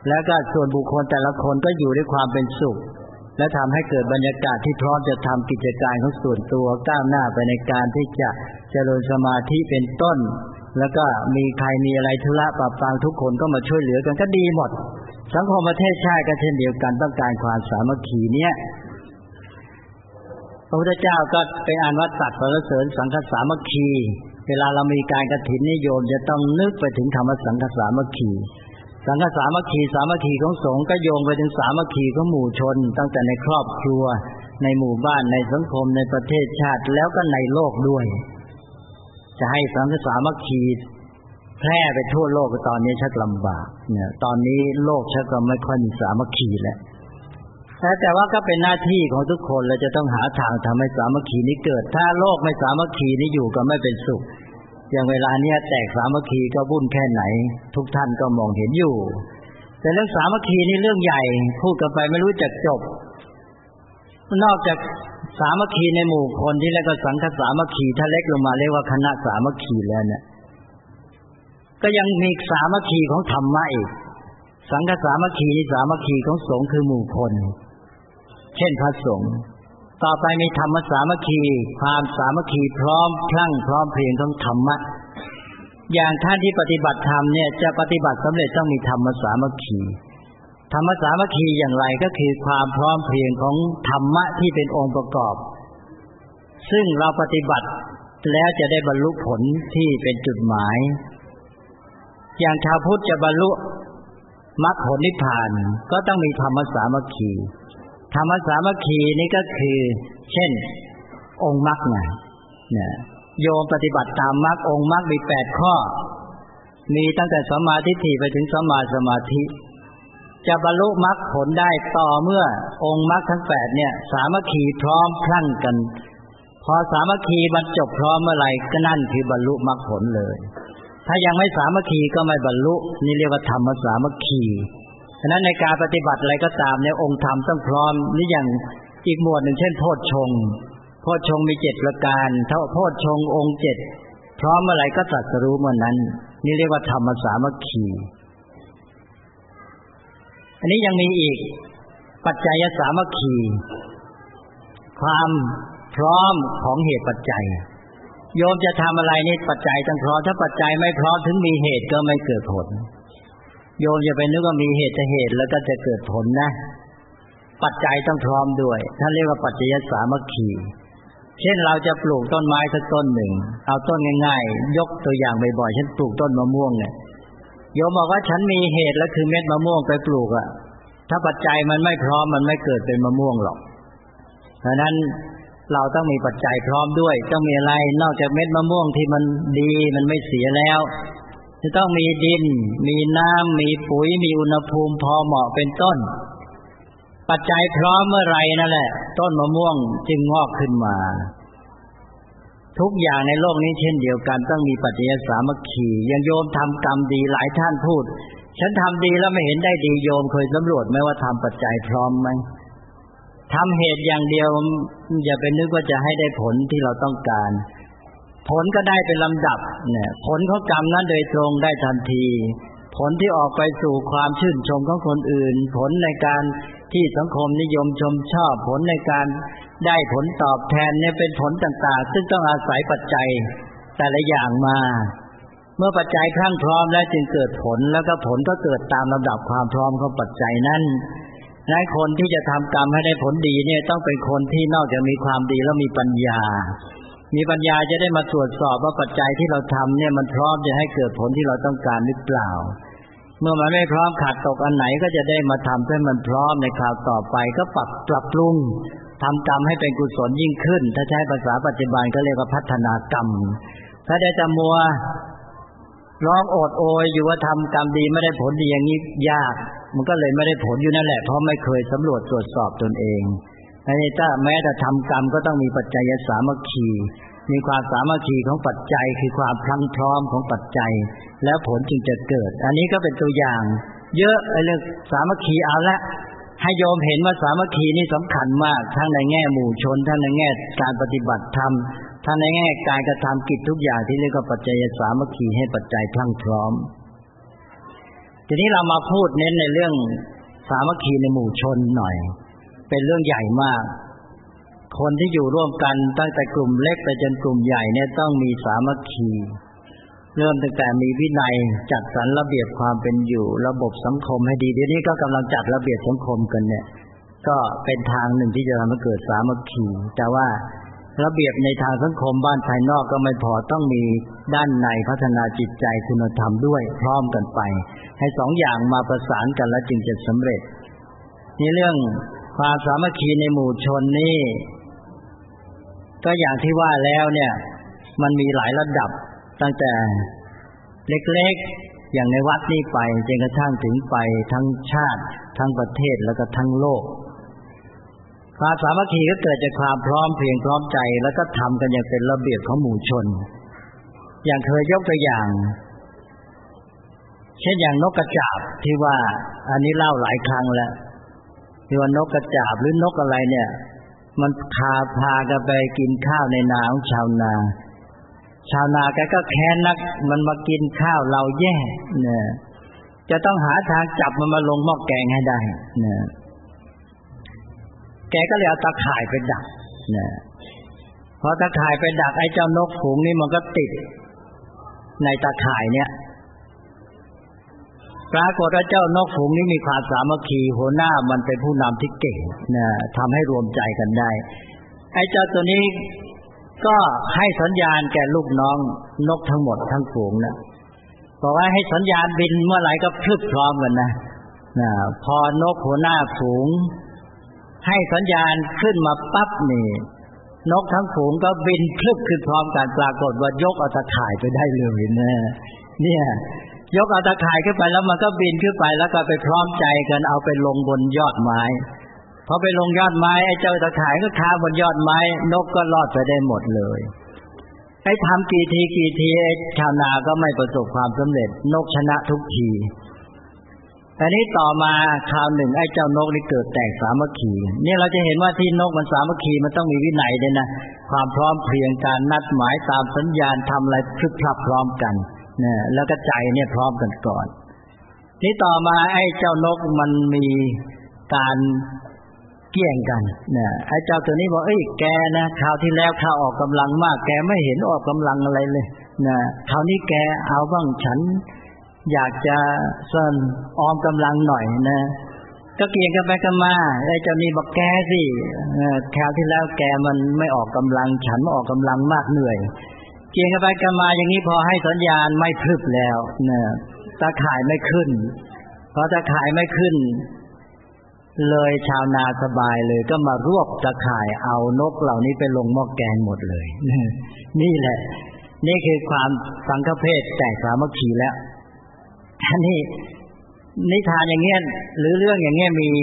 แล้วก็ส่วนบุคคลแต่ละคนก็อยู่ด้วยความเป็นสุขและทำให้เกิดบรรยากาศที่พร้อมจะทำกิจการของส่วนตัวก้าวหน้าไปในการที่จะเจริญสมาธิเป็นต้นแล้วก็มีใครมีอะไรธุระปะปังทุกคนก็มาช่วยเหลือกันก็ดีหมดสังคมประเทศชาติก็เช่นเดียวกันต้องการความสามัคคีเนี่ยพระพุทธเจ้าก็ไปอ่านว่าสัตว์สรรเสริญสังฆสามัคคีเวลาเรามีการกฐินนิยมจะต้องนึกไปถึงธรรมสังฆสามัคคีสังฆสามัคคีสามัคคีของสงฆ์ก็โยงไปถึงสามัคคีของหมู่ชนตั้งแต่ในครอบครัวในหมู่บ้านในสังคมในประเทศชาติแล้วก็ในโลกด้วยจะให้สังฆสามัคคีแพร่ไปทั่วโลกตอนนี้ชักลำบากเนี่ยตอนนี้โลกชักก็ไม่ค่อยมีสามัคคีแล้วแต่ว่าก็เป็นหน้าที่ของทุกคนเราจะต้องหาทางทำให้สามัคคีนี้เกิดถ้าโลกไม่สามัคคีนี้อยู่ก็ไม่เป็นสุขอย่างเวลาเนี้ยแตกสามัคคีก็วุ่นแค่ไหนทุกท่านก็มองเห็นอยู่แต่เรื่องสามัคคีนี่เรื่องใหญ่พูดกันไปไม่รู้จักจบนอกจากสามัคคีในหมู่คนที่เรียกว่าสังฆสามัคคีถ้าเล็กลงมาเรียกว่าคณะสามัคคีแล้วเนี่ยก็ยังมีสามัคคีของธรรมะอีกสังฆสามัคคีนี่สามัคคีของสงฆ์คือหมู่คนเช่นพระสงฆ์ต่อไปมีธรรมสามัคคีความสามัคคีพร้อมพลั่งพร้อมเพรียงของธรรมะอย่างท่านที่ปฏิบัติธรรมเนี่ยจะปฏิบัติสำเร็จต้องมีธรรมสามัคคีธรรมสามัคคีอย่างไรก็คือความพร้อมเพรียงของธรรมะที่เป็นองค์ประกอบซึ่งเราปฏิบัติแล้วจะได้บรรลุผลที่เป็นจุดหมายอย่างชาวพุทธจะบรรลุมรรคผลนิพพานก็ต้องมีธรรมสามัคคีธรรมสามัคคีนี่ก็คือเช่นองค์มรรคเนี่ยโยมปฏิบัติตามมรรคองค์มรรคมี8ข้อมีตั้งแต่สัมมาทิฏฐิไปถึงสัมมาสมาธิจะบรรลุมรรคผลได้ต่อเมื่อองค์มรรคทั้ง8เนี่ยสามัคคีพร้อมพลั่งกันพอสามัคคีบรรจบพร้อมเมื่อไหร่ก็นั่นคือบรรลุมรรคผลเลยถ้ายังไม่สามัคคีก็ไม่บรรลุนี่เรียกว่าธรรมสามัคคีฉะนั้นในการปฏิบัติอะไรก็ตามเนี่ยองค์ธรรมต้องพร้อมนี่อย่างอีกหมวดหนึ่งเช่นโพชฌงค์โพชฌงค์มี7ประการถ้าโพชฌงค์องค์7พร้อมเมื่อไหร่ก็ตรัสรู้เมื่อนั้นนี่เรียกว่าธรรมสามัคคีอันนี้ยังมีอีกปัจจัยสามัคคีความพร้อมของเหตุปัจจัยโยมจะทำอะไรนี่ปัจจัยต้องพร้อมถ้าปัจจัยไม่พร้อมถึงมีเหตุก็ไม่เกิดผลโยมอย่าไปนึกว่ามีเหตุแล้วก็จะเกิดผลนะปัจจัยต้องพร้อมด้วยท่านเรียกว่าปัจจัยสามัคคีเช่นเราจะปลูกต้นไม้สักต้นหนึ่งเอาต้นง่ายๆยกตัวอย่างบ่อยๆเช่นปลูกต้นมะม่วงเนี่ยโยมบอกว่าฉันมีเหตุแล้วคือเม็ดมะม่วงไปปลูกอ่ะถ้าปัจจัยมันไม่พร้อมมันไม่เกิดเป็นมะม่วงหรอกเพราะนั้นเราต้องมีปัจจัยพร้อมด้วยต้องมีอะไรนอกจากเม็ดมะม่วงที่มันดีมันไม่เสียแล้วจะต้องมีดินมีน้ำมีปุ๋ยมีอุณหภูมิพอเหมาะเป็นต้นปัจจัยพร้อมเมื่อไรนั่นแหละต้นมะม่วงจึงงอกขึ้นมาทุกอย่างในโลกนี้เช่นเดียวกันต้องมีปัจจัยสามัคคีอย่างโยมทำกรรมดีหลายท่านพูดฉันทำดีแล้วไม่เห็นได้ดีโยมเคยสำรวจไหมว่าทำปัจจัยพร้อมไหมทำเหตุอย่างเดียวอย่าไปนึกว่าจะให้ได้ผลที่เราต้องการผลก็ได้เป็นลำดับเนี่ยผลของกรรมนั้นโดยตรงได้ทันทีผลที่ออกไปสู่ความชื่นชมของคนอื่นผลในการที่สังคมนิยมชมชอบผลในการได้ผลตอบแทนเนี่ยเป็นผลต่างๆซึ่งต้องอาศัยปัจจัยแต่ละอย่างมาเมื่อปัจจัยพรั่งพร้อมแล้วจึงเกิดผลแล้วก็ผลก็เกิดตามลำดับความพร้อมของปัจจัยนั้นในคนที่จะทำกรรมให้ได้ผลดีเนี่ยต้องเป็นคนที่นอกจากมีความดีแล้วมีปัญญาจะได้มาตรวจสอบว่าปัจจัยที่เราทำเนี่ยมันพร้อมจะให้เกิดผลที่เราต้องการหรือเปล่าเมื่อมันไม่พร้อมขาดตกอันไหนก็จะได้มาทำให้มันพร้อมในคราวต่อไปก็ปรับปรุงทำกรรมให้เป็นกุศลยิ่งขึ้นถ้าใช้ภาษาปัจจุบันก็เรียกว่าพัฒนากรรมถ้าได้จะมัวร้องโอดโอยอยู่ว่าทำกรรมดีไม่ได้ผลดีอย่างนี้ยากมันก็เลยไม่ได้ผลอยู่นั่นแหละเพราะไม่เคยสำรวจตรวจสอบตนเองถ้าแม้แต่ทำกรรมก็ต้องมีปัจจัยสามัคคีมีความสามัคคีของปัจจัยคือความพรั่งพร้อมของปัจจัยแล้วผลจึงจะเกิดอันนี้ก็เป็นตัวอย่างเยอะเรื่องสามัคคีเอาละให้โยมเห็นว่าสามัคคีนี่สำคัญมากทั้งในแง่หมู่ชนทั้งในแง่การปฏิบัติธรรมทั้งในแง่การกระทำกิจทุกอย่างที่เรียกว่าปัจจัยสามัคคีให้ปัจจัยพรั่งพร้อมทีทีนี้เรามาพูดเน้นในเรื่องสามัคคีในหมู่ชนหน่อยเป็นเรื่องใหญ่มากคนที่อยู่ร่วมกันตั้งแต่กลุ่มเล็กไปจนกลุ่มใหญ่เนี่ยต้องมีสามัคคีเริ่มตั้งแต่มีวินัยจัดสรรระเบียบความเป็นอยู่ระบบสังคมให้ดีเดี๋ยวนี้ก็กำลังจัดระเบียบสังคมกันเนี่ยก็เป็นทางหนึ่งที่จะทำให้เกิดสามัคคีแต่ว่าระเบียบในทางสังคมบ้านภายนอกก็ไม่พอต้องมีด้านในพัฒนาจิตใจคุณธรรมด้วยพร้อมกันไปให้สองอย่างมาประสานกันแล้วจึงจะสำเร็จนี่เรื่องความสามัคคีในหมู่ชนนี่ก็อย่างที่ว่าแล้วเนี่ยมันมีหลายระดับตั้งแต่เล็กๆอย่างในวัดนี้ไปจนกระทั่งถึงไปทั้งชาติทั้งประเทศแล้วก็ทั้งโลกความสามัคคีก็เกิดจากความพร้อมเพรียงพร้อมใจแล้วก็ทำกันอย่างเป็นระเบียบของหมู่ชนอย่างเคยยกตัวอย่างเช่นอย่างนกกระจาบที่ว่าอันนี้เล่าหลายครั้งแล้วที่ว่านกกระจาบหรือนกอะไรเนี่ยมันพากันไปกินข้าวในนาของชาวนาแกก็แค้นนักมันมากินข้าวเราแย่เนี่ยจะต้องหาทางจับมันมาลงหม้อแกงให้ได้เนี่ยแกก็เลยเอาตะข่ายไปดักเนี่ยพอตะข่ายไปดักไอ้เจ้านกฝูงนี้มันก็ติดในตะข่ายเนี่ยปรากฏว่าเจ้านกฝูงนี้มีความสามัคคีหัวหน้ามันเป็นผู้นำที่เก่งนะทำให้รวมใจกันได้ไอ้เจ้าตัวนี้ก็ให้สัญญาณแก่ลูกน้องนกทั้งหมดทั้งฝูงนะบอกว่าให้สัญญาณบินเมื่อไหร่ก็พลึบพร้อมกันนะพอนกหัวหน้าฝูงให้สัญญาณขึ้นมาปั๊บนี่นกทั้งฝูงก็บินพลึบขึ้นพร้อมกันปรากฏว่ายกเอาตะข่ายไปได้เลยนะเนี่ยยกเอาตะข่ายขึ้นไปแล้วมันก็บินขึ้นไปแล้วก็ไปพร้อมใจกันเอาไปลงบนยอดไม้พอไปลงยอดไม้ไอ้เจ้าตะข่ายก็คาบนยอดไม้นกก็รอดไปได้หมดเลยไอ้ทำกี่ทีไอ้ชาวนาก็ไม่ประสบความสำเร็จนกชนะทุกทีแต่นี้ต่อมาคราวหนึ่งไอ้เจ้านกนี่เกิดแตกสามัคคีนี่เราจะเห็นว่าที่นกมันสามัคคีมันต้องมีวินัยด้วยนะความพร้อมเพรียงการนัดหมายตามสัญญาณทำอะไรพรึบพรับพร้อมกันเนี่ยแล้วก็ใจเนี่ยพร้อมกันก่อนที่ต่อมาไอ้เจ้านกมันมีการเกี่ยงกันเนี่ยไอ้เจ้าตัวนี้บอกแกนะคราวที่แล้วข้าออกกำลังมากแกไม่เห็นออกกำลังอะไรเลยนะคราวนี้แกเอาบ้างฉันอยากจะออมกำลังหน่อยนะก็เกี่ยงกันไปกันมาไอ้เจ้านี่บอกแกสิคราวที่แล้วแกมันไม่ออกกำลังฉันออกกำลังมากเหนื่อยเกี่ยงกันไปกันมาอย่างนี้พอให้สัญญาณไม่พรึบแล้วนะตาข่ายไม่ขึ้นพอตาข่ายไม่ขึ้นเลยชาวนาสบายเลยก็มารวบตะข่ายเอานกเหล่านี้ไปลงหม้อแกงหมดเลยนี่แหละนี่คือความสังฆเพศแตกสามัคคีแล้วอันนี้นิทานอย่างเงี้ยหรือเรื่องอย่างเงี้ยมี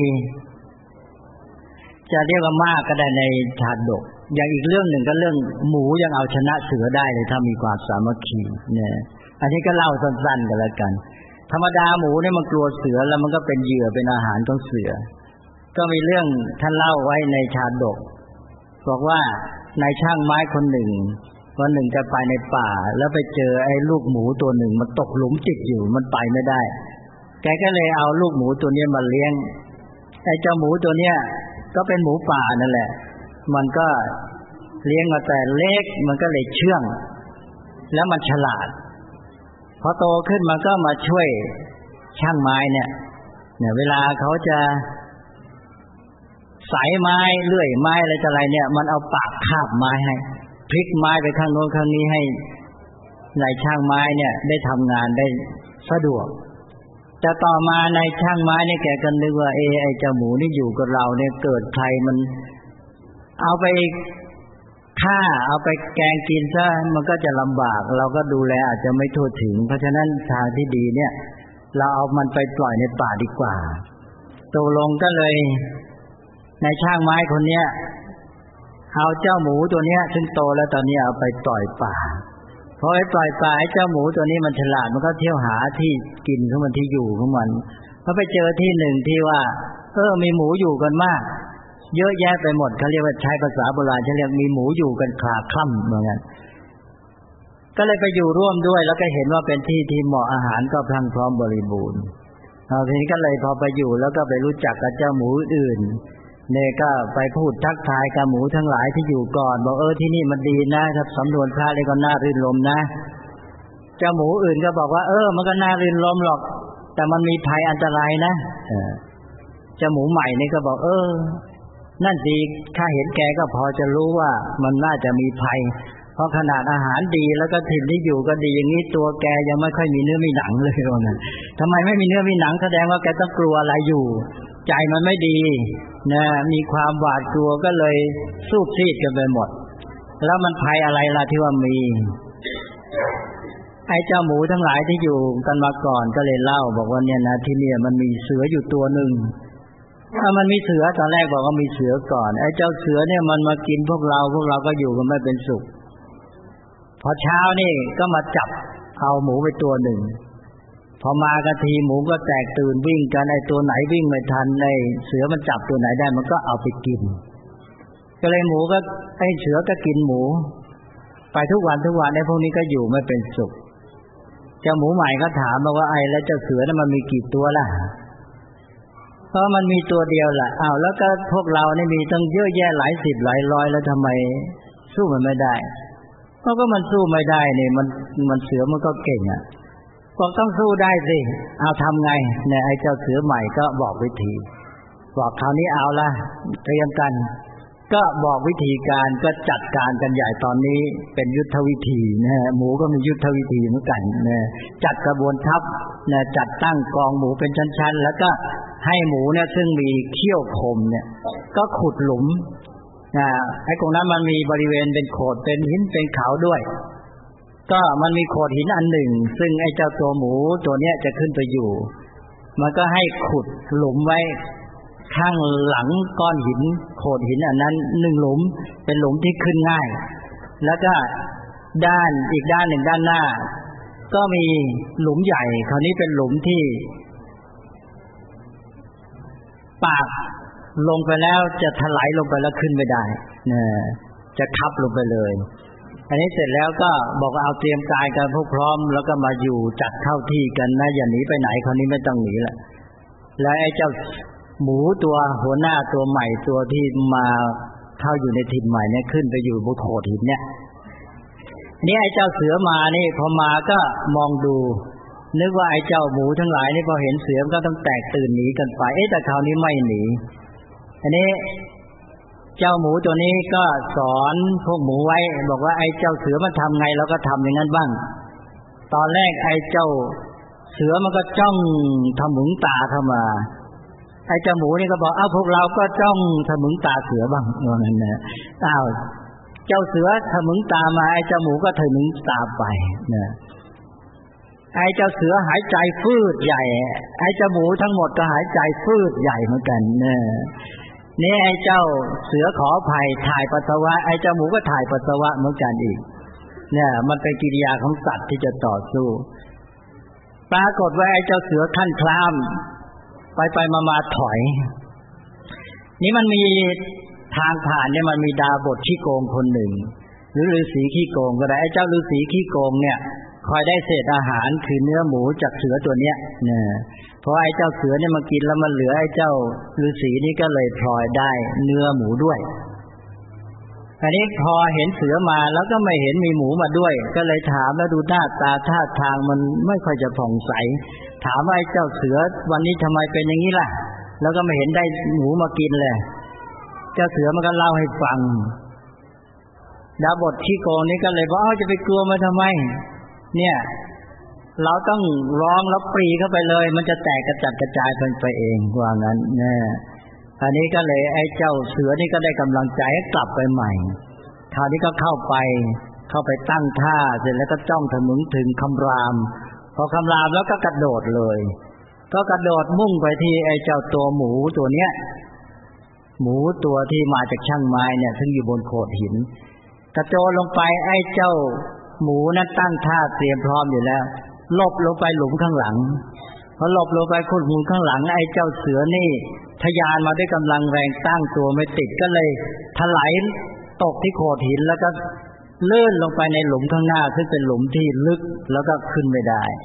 จะเรียกว่ามากก็ได้ในชาดกอย่างอีกเรื่องหนึ่งก็เรื่องหมูยังเอาชนะเสือได้เลยถ้ามีความสามัคคีเนี่ยอันนี้ก็เล่าสั้นๆกันแล้วกันธรรมดาหมูเนี่ยมันกลัวเสือแล้วมันก็เป็นเหยื่อเป็นอาหารของเสือก็มีเรื่องท่านเล่าไว้ในชาดกบอกว่านายช่างไม้คนหนึ่งวันหนึ่งจะไปในป่าแล้วไปเจอไอ้ลูกหมูตัวหนึ่งมันตกหลุมติดอยู่มันไปไม่ได้แกก็เลยเอาลูกหมูตัวนี้มาเลี้ยงไอ้เจ้าหมูตัวเนี้ยก็เป็นหมูป่านั่นแหละมันก็เลี้ยงมาแต่เล็กมันก็เลยเชื่องแล้วมันฉลาดพอโตขึ้นมันก็มาช่วยช่างไม้เนี่ยเวลาเขาจะสายไม้เลื่อยไม้อะไรเนี่ยมันเอาปากคาบไม้ให้พลิกไม้ไปข้างโน้นข้างนี้ให้นายช่างไม้เนี่ยได้ทำงานได้สะดวกแต่ต่อมานายช่างไม้เนี่ยแกก็นึกว่าไอ้เจ้าหมูนี่อยู่กับเราเนี่ยเกิดใครมันเอาไปฆ่าเอาไปแกงกินซะมันก็จะลำบากเราก็ดูแลอาจจะไม่ทั่วถึงเพราะฉะนั้นทางที่ดีเนี่ยเราเอามันไปปล่อยในป่าดีกว่าตกลงก็เลยนายช่างไม้คนเนี้ยเอาเจ้าหมูตัวเนี้ยซึ่งโตแล้วตอนนี้เอาไปปล่อยป่าพอไปปล่อยป่าไอ้เจ้าหมูตัวนี้มันฉลาดมันก็เที่ยวหาที่กินของมันที่อยู่ของมันพอไปเจอที่หนึ่งที่ว่ามีหมูอยู่กันมากเยอะแยะไปหมดเขาเรียกว่าใช้ภาษาโบราณเขาเรียกมีหมูอยู่กันคลาคล่ำเหมือนกันก็เลยไปอยู่ร่วมด้วยแล้วก็เห็นว่าเป็นที่ที่เหมาะอาหารก็พรั่งพร้อมบริบูรณ์ทีนี้ก็เลยพอไปอยู่แล้วก็ไปรู้จักกับเจ้าหมูอื่นเนี่ยก็ไปพูดทักทายกับหมูทั้งหลายที่อยู่ก่อนบอกที่นี่มันดีนะครับสำนวนพระเลยก็น่ารื่นรมนะเจ้าหมูอื่นก็บอกว่ามันก็น่ารื่นรมหรอกแต่มันมีภัยอันตรายนะเจ้าหมูใหม่นี่ก็บอกนั่นดีข้าเห็นแกก็พอจะรู้ว่ามันน่าจะมีภัยเพราะขนาดอาหารดีแล้วก็ถิ่นที่อยู่ก็ดีอย่างนี้ตัวแกยังไม่ค่อยมีเนื้อมีหนังเลยนะทำไมไม่มีเนื้อมีหนังแสดงว่าแกต้องกลัวอะไรอยู่ใจมันไม่ดีนะมีความหวาดกลัวก็เลยสูบซีดกันไปหมดแล้วมันภัยอะไรล่ะที่ว่ามีไอ้เจ้าหมูทั้งหลายที่อยู่กันมาก่อนก็เลยเล่าบอกว่าเนี่ยนะที่เนี่ยมันมีเสืออยู่ตัวนึงมันมีเสือตอนแรกบอกว่ามีเสือก่อนไอ้เจ้าเสือเนี่ยมันมากินพวกเราก็อยู่กันไม่เป็นสุขพอเช้านี่ก็มาจับเอาหมูไปตัวหนึ่งพอมากันทีหมูก็แตกตื่นวิ่งกันไอ้ตัวไหนวิ่งไม่ทันไอ้เสือมันจับตัวไหนได้มันก็เอาไปกินก็เลยหมูก็ไอ้เสือก็กินหมูไปทุกวันไอ้พวกนี้ก็อยู่ไม่เป็นสุขเจ้าหมูใหม่ก็ถามว่าไอ้แล้วเจ้าเสือนั้นมันมีกี่ตัวล่ะเพราะมันมีตัวเดียวแหละแล้วก็พวกเรานี่มีตั้งเยอะแยะหลายสิบหลายร้อยแล้วทำไมสู้มันไม่ได้เพราะก็มันสู้ไม่ได้นี่มันเสือมันก็เก่งบอกต้องสู้ได้สิทำไงเนี่ยไอ้เจ้าเสือใหม่ก็บอกวิธีบอกคราวนี้เอาละเตรียมกันก็บอกวิธีการก็จัดการกันใหญ่ตอนนี้เป็นยุทธวิธีนะหมูก็มียุทธวิธีเหมือนกันนะจัดกระบวนทัพนะจัดตั้งกองหมูเป็นชั้นๆแล้วก็ให้หมูเนี่ยซึ่งมีเขี้ยวคมเนี่ยก็ขุดหลุมไอ้ตรงนั้นมันมีบริเวณเป็นโขดเป็นหินเป็นเขาด้วยก็มันมีโขดหินอันหนึ่งซึ่งไอ้เจ้าตัวหมูตัวเนี้ยจะขึ้นไปอยู่มันก็ให้ขุดหลุมไว้ข้างหลังก้อนหินโขดหินอันนั้น1หลุมเป็นหลุมที่ขึ้นง่ายแล้วก็อีกด้านหนึ่งด้านหน้าก็มีหลุมใหญ่คราวนี้เป็นหลุมที่ปากลงไปแล้วจะถลายลงไปแล้วขึ้นไม่ได้จะคับลงไปเลยอันนี้เสร็จแล้วก็บอกเอาเตรียมกายกันพวกพร้อมแล้วก็มาอยู่จัดเข้าที่กันนะอย่าหนีไปไหนคราวนี้ไม่ต้องหนีละแล้วไอ้เจ้าหมูตัวหัวหน้าตัวใหม่ตัวที่มาเข้าอยู่ในถิ่นใหม่เนี่ยขึ้นไปอยู่บนโขดหินเนี่ยนี่ไอ้เจ้าเสือมานี่พอมาก็มองดูนึกว่าไอ้เจ้าหมูทั้งหลายนี่พอเห็นเสือก็ต้องแตกตื่นหนีกันไปแต่คราวนี้ไม่หนีอันนี้เจ้าหมูตัวนี้ก็สอนพวกหมูไว้บอกว่าไอ้เจ้าเสือมันทำไงเราก็ทำอย่างนั้นบ้างตอนแรกไอ้เจ้าเสือมันก็จ้องทำหมึงตาเข้ามาไอ้เจ้าหมูนี่ก็บอกพวกเราก็จ้องทำหมึงตาเสือบ้างนั่นนะเจ้าเสือทำหมึงตามาไอ้เจ้าหมูก็ทำหมึงตาไปนะไอ้เจ้าเสือหายใจฟืดใหญ่ไอ้เจ้าหมูทั้งหมดก็หายใจฟืดใหญ่เหมือนกันนี่ไอ้เจ้าเสือขออภัยถ่ายปัสสาวะไอ้เจ้าหมูก็ถ่ายปัสสาวะเหมือนกันอีกเนี่ยมันเป็นกิริยาของสัตว์ที่จะต่อสู้ปรากฏว่าไอ้เจ้าเสือขั้นคลามไปมาถอยนี่มันมีทางผ่านเนี่ยมันมีดาบทขี้โกงคนหนึ่งหรือฤาษีขี้โกงก็ได้ไอ้เจ้าฤาษีขี้โกงเนี่ยคอยได้เศษอาหารคือเนื้อหมูจากเสือตัวเนี้ยเพราะไอ้เจ้าเสือเนี่ยมากินแล้วมันเหลือไอ้เจ้าฤาษีนี่ก็เลยพลอยได้เนื้อหมูด้วยอันนี้พอเห็นเสือมาแล้วก็ไม่เห็นมีหมูมาด้วยก็เลยถามแล้วดูหน้าตาท่าทางมันไม่ค่อยจะผ่องใสถามว่าไอ้เจ้าเสือวันนี้ทำไมเป็นอย่างนี้ล่ะแล้วก็ไม่เห็นได้หมูมากินเลยเจ้าเสือมันก็เล่าให้ฟังดาบทขี้โกงนี่ก็เลยบอกจะไปกลัวมันทำไมเนี่ยเราต้องร้องแล้วปรีเข้าไปเลยมันจะแตกกระจัดกระจายไปเองว่างั้นอันนี้ก็เลยไอ้เจ้าเสือนี่ก็ได้กำลังใจให้กลับไปใหม่คราวนี้ก็เข้าไปตั้งท่าเสร็จแล้วก็จ้องทะมึงถึงคำรามพอคำรามแล้วก็กระโดดเลยก็กระโดดมุ่งไปที่ไอ้เจ้าตัวหมูตัวเนี้ยหมูตัวที่มาจากช่างไม้เนี่ยซึ่งอยู่บนโขดหินกระโจนลงไปไอ้เจ้าหมูนั้นตั้งท่าเตรียมพร้อมอยู่แล้วหลบลงไปหลุมข้างหลังพอหลบลงไปขุดหลุมข้างหลังไอ้เจ้าเสือนี่ทะยานมาด้วยกำลังแรงตั้งตัวไม่ติดก็เลยถลายตกที่โขดหินแล้วก็ลื่นลงไปในหลุมข้างหน้าซึ่งเป็นหลุมที่ลึกแล้วก็ขึ้นไม่ได้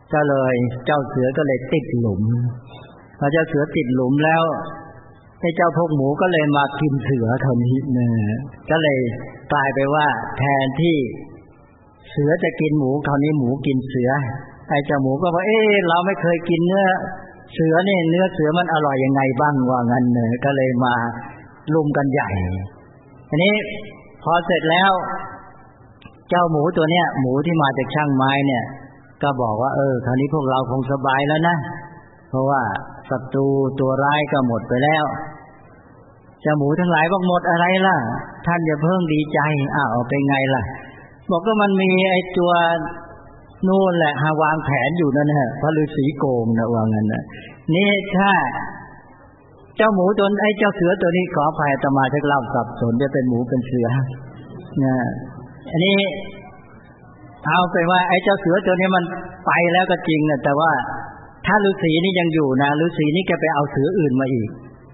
ก็เลยเจ้าเสือก็เลยติดหลุมพอเจ้าเสือติดหลุมแล้วไอ้เจ้าพวกหมูก็เลยมากินเสือคราวนี้เนี่ยก็เลยกลายไปว่าแทนที่เสือจะกินหมูคราวนี้หมูกินเสือไอ้เจ้าหมูก็ว่าเราไม่เคยกินเนื้อเสือเนี่ยเนื้อเสือมันอร่อยยังไงบ้างว่างั้นเนี่ยก็เลยมาลุมกันใหญ่อันนี้พอเสร็จแล้วเจ้าหมูตัวเนี้ยหมูที่มาจากช่างไม้เนี่ยก็บอกว่าคราวนี้พวกเราคงสบายแล้วนะเพราะว่าศัตรูตัวร้ายก็หมดไปแล้วเจ้าหมูทั้งหลายบอกหมดอะไรล่ะท่านอย่าเพิ่งดีใจเป็นไงล่ะบอกก็มันมีไอ้ตัวนู่นแหละวางแผนอยู่นั่นฮะพระฤาษีโกงนะว่างั้นนะนี่ถ้าเจ้าหมูตัวไอ้เจ้าเสือตัวนี้ขออภัยอาตมาจะเล่าสับสนจะเป็นหมูเป็นเสือนะอันนี้เอาไปว่าไอ้เจ้าเสือตัวนี้มันไปแล้วก็จริงนะแต่ว่าถ้าฤาษีนี่ยังอยู่นะฤาษีนี่แกไปเอาเสืออื่นมาอีก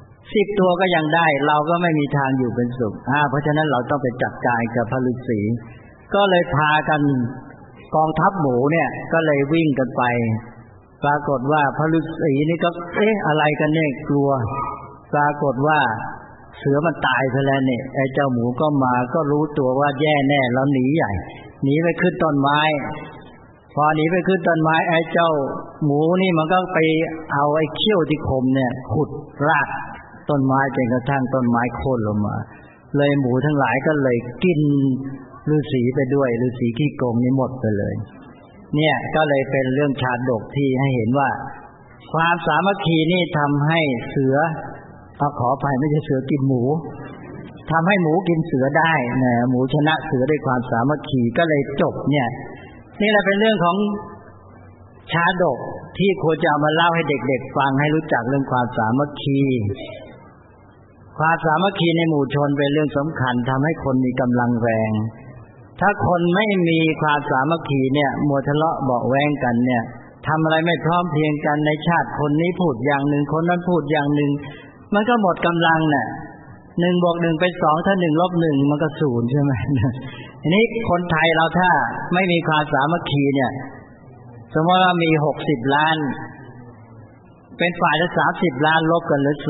10 ตัวก็ยังได้เราก็ไม่มีทางอยู่เป็นสุขเพราะฉะนั้นเราต้องไปจัดการกับพระฤาษีก็เลยพากันกองทัพหมูเนี่ยก็เลยวิ่งกันไปปรากฏว่าพระฤาษีนี่ก็อะไรกันเนี่ยกลัวปรากฏว่าเสือมันตายซะแล้วเนี่ยไอ้เจ้าหมูก็มาก็รู้ตัวว่าแย่แน่แล้วหนีใหญ่หนีไปขึ้นต้นไม้พอหนีไปขึ้นต้นไม้ไอ้เจ้าหมูนี่มันก็ไปเอาไอ้เขี้ยวที่คมเนี่ยขุดรากต้นไม้จนกระทั่งต้นไม้โค่นลงมาเลยหมูทั้งหลายก็เลยกินฤาษีไปด้วยฤาษีขี้โกงนี่หมดไปเลยเนี่ยก็เลยเป็นเรื่องชาดกที่ให้เห็นว่าความสามัคคีนี่ทำให้เสือขออภัยไม่ใช่เสือกินหมูทำให้หมูกินเสือได้นะหมูชนะเสือด้วยความสามัคคีก็เลยจบเนี่ยนี่แหละเป็นเรื่องของชาดกที่ควรจะเอามาเล่าให้เด็กๆฟังให้รู้จักเรื่องความสามัคคีความสามัคคีในหมู่ชนเป็นเรื่องสำคัญทำให้คนมีกำลังแรงถ้าคนไม่มีความสามัคคีเนี่ยมัวทะเลาะเบาะแว้งกันเนี่ยทำอะไรไม่พร้อมเพรียงกันในชาติคนนี้พูดอย่างหนึ่งคนนั้นพูดอย่างหนึ่งมันก็หมดกำลังน่ะ1 บวก 1เป็น2ถ้า1ลบ1มันก็0ใช่ไหมทีนี้คนไทยเราถ้าไม่มีความสามัคคีเนี่ยสมมติว่ามี60 ล้านเป็นฝ่ายละ30 ล้านลบกันเหลือ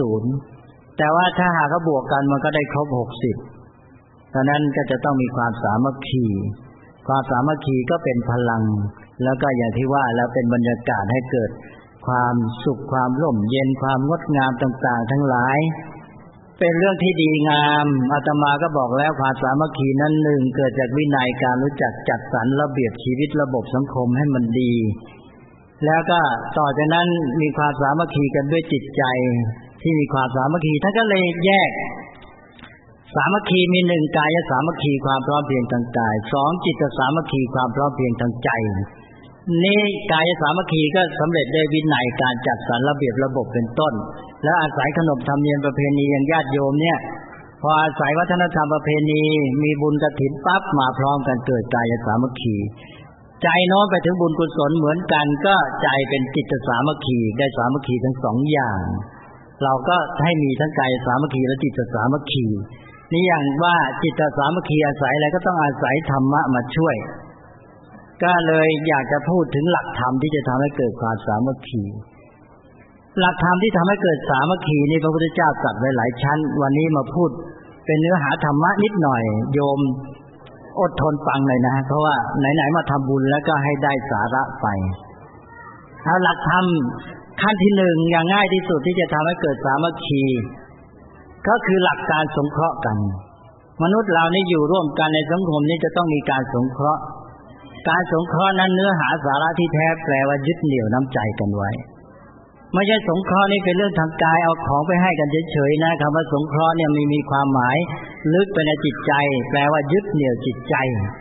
0แต่ว่าถ้าหากเขาบวกกันมันก็ได้ครบ60ฉะนั้นก็จะต้องมีความสามัคคีความสามัคคีก็เป็นพลังแล้วก็อย่างที่ว่าแล้วเป็นบรรยากาศให้เกิดความสุขความร่มเย็นความงดงามต่างๆทั้งหลายเป็นเรื่องที่ดีงามอาตมาก็บอกแล้วความสามัคคีนั้น1เกิดจากวินัยการรู้จักจัดสรรระเบียบชีวิตระบบสังคมให้มันดีแล้วก็ต่อจากนั้นมีความสามัคคีกันด้วยจิตใจที่มีความสามัคคีท่านก็เลยแยกสามัคคีมี1กายสามัคคีความพร้อมเพรียงทางกาย2จิตสามัคคีความพร้อมเพรียงทางใจนี่กายสามัคคีก็สำเร็จด้วยวินัยการจัดสรรระเบียบระบบเป็นต้นแล้วอาศัยขนบธรรมเนียมประเพณีอย่างญาติโยมเนี่ยพออาศัยวัฒนธรรมประเพณีมีบุญกฐินปั๊บมาพร้อมกันเกิดกายสามัคคีใจโน้มไปถึงบุญกุศลเหมือนกันก็ใจเป็นจิตสามัคคีได้สามัคคีทั้ง2อย่างเราก็ให้มีทั้งกายสามัคคีและจิตสามัคคีนี่อย่างว่าจิตสามัคคีอาศัยอะไรก็ต้องอาศัยธรรมะมาช่วยก็เลยอยากจะพูดถึงหลักธรรมที่จะทำให้เกิดความสามัคคีหลักธรรมที่ทำให้เกิดสามัคคีนี่พระพุทธเจ้าตรัสไว้หลายชั้นวันนี้มาพูดเป็นเนื้อหาธรรมะนิดหน่อยโยมอดทนฟังเลยนะเพราะว่าไหนๆมาทำบุญแล้วก็ให้ได้สาระไปเอาหลักธรรมขั้นที่1อย่างง่ายที่สุดที่จะทำให้เกิดสามัคคีก็คือหลักการสงเคราะห์กันมนุษย์เรานี่อยู่ร่วมกันในสังคมนี้จะต้องมีการสงเคราะห์การสงเคราะห์นั้นเนื้อหาสาระที่แท้แปลว่ายึดเหนี่ยวน้ำใจกันไว้ไม่ใช่สงเคราะห์นี่เป็นเรื่องทางกายเอาของไปให้กันเฉยๆนะคำว่าสงเคราะห์เนี่ยมีความหมายลึกไปในจิตใจแปลว่ายึดเหนี่ยวจิตใจ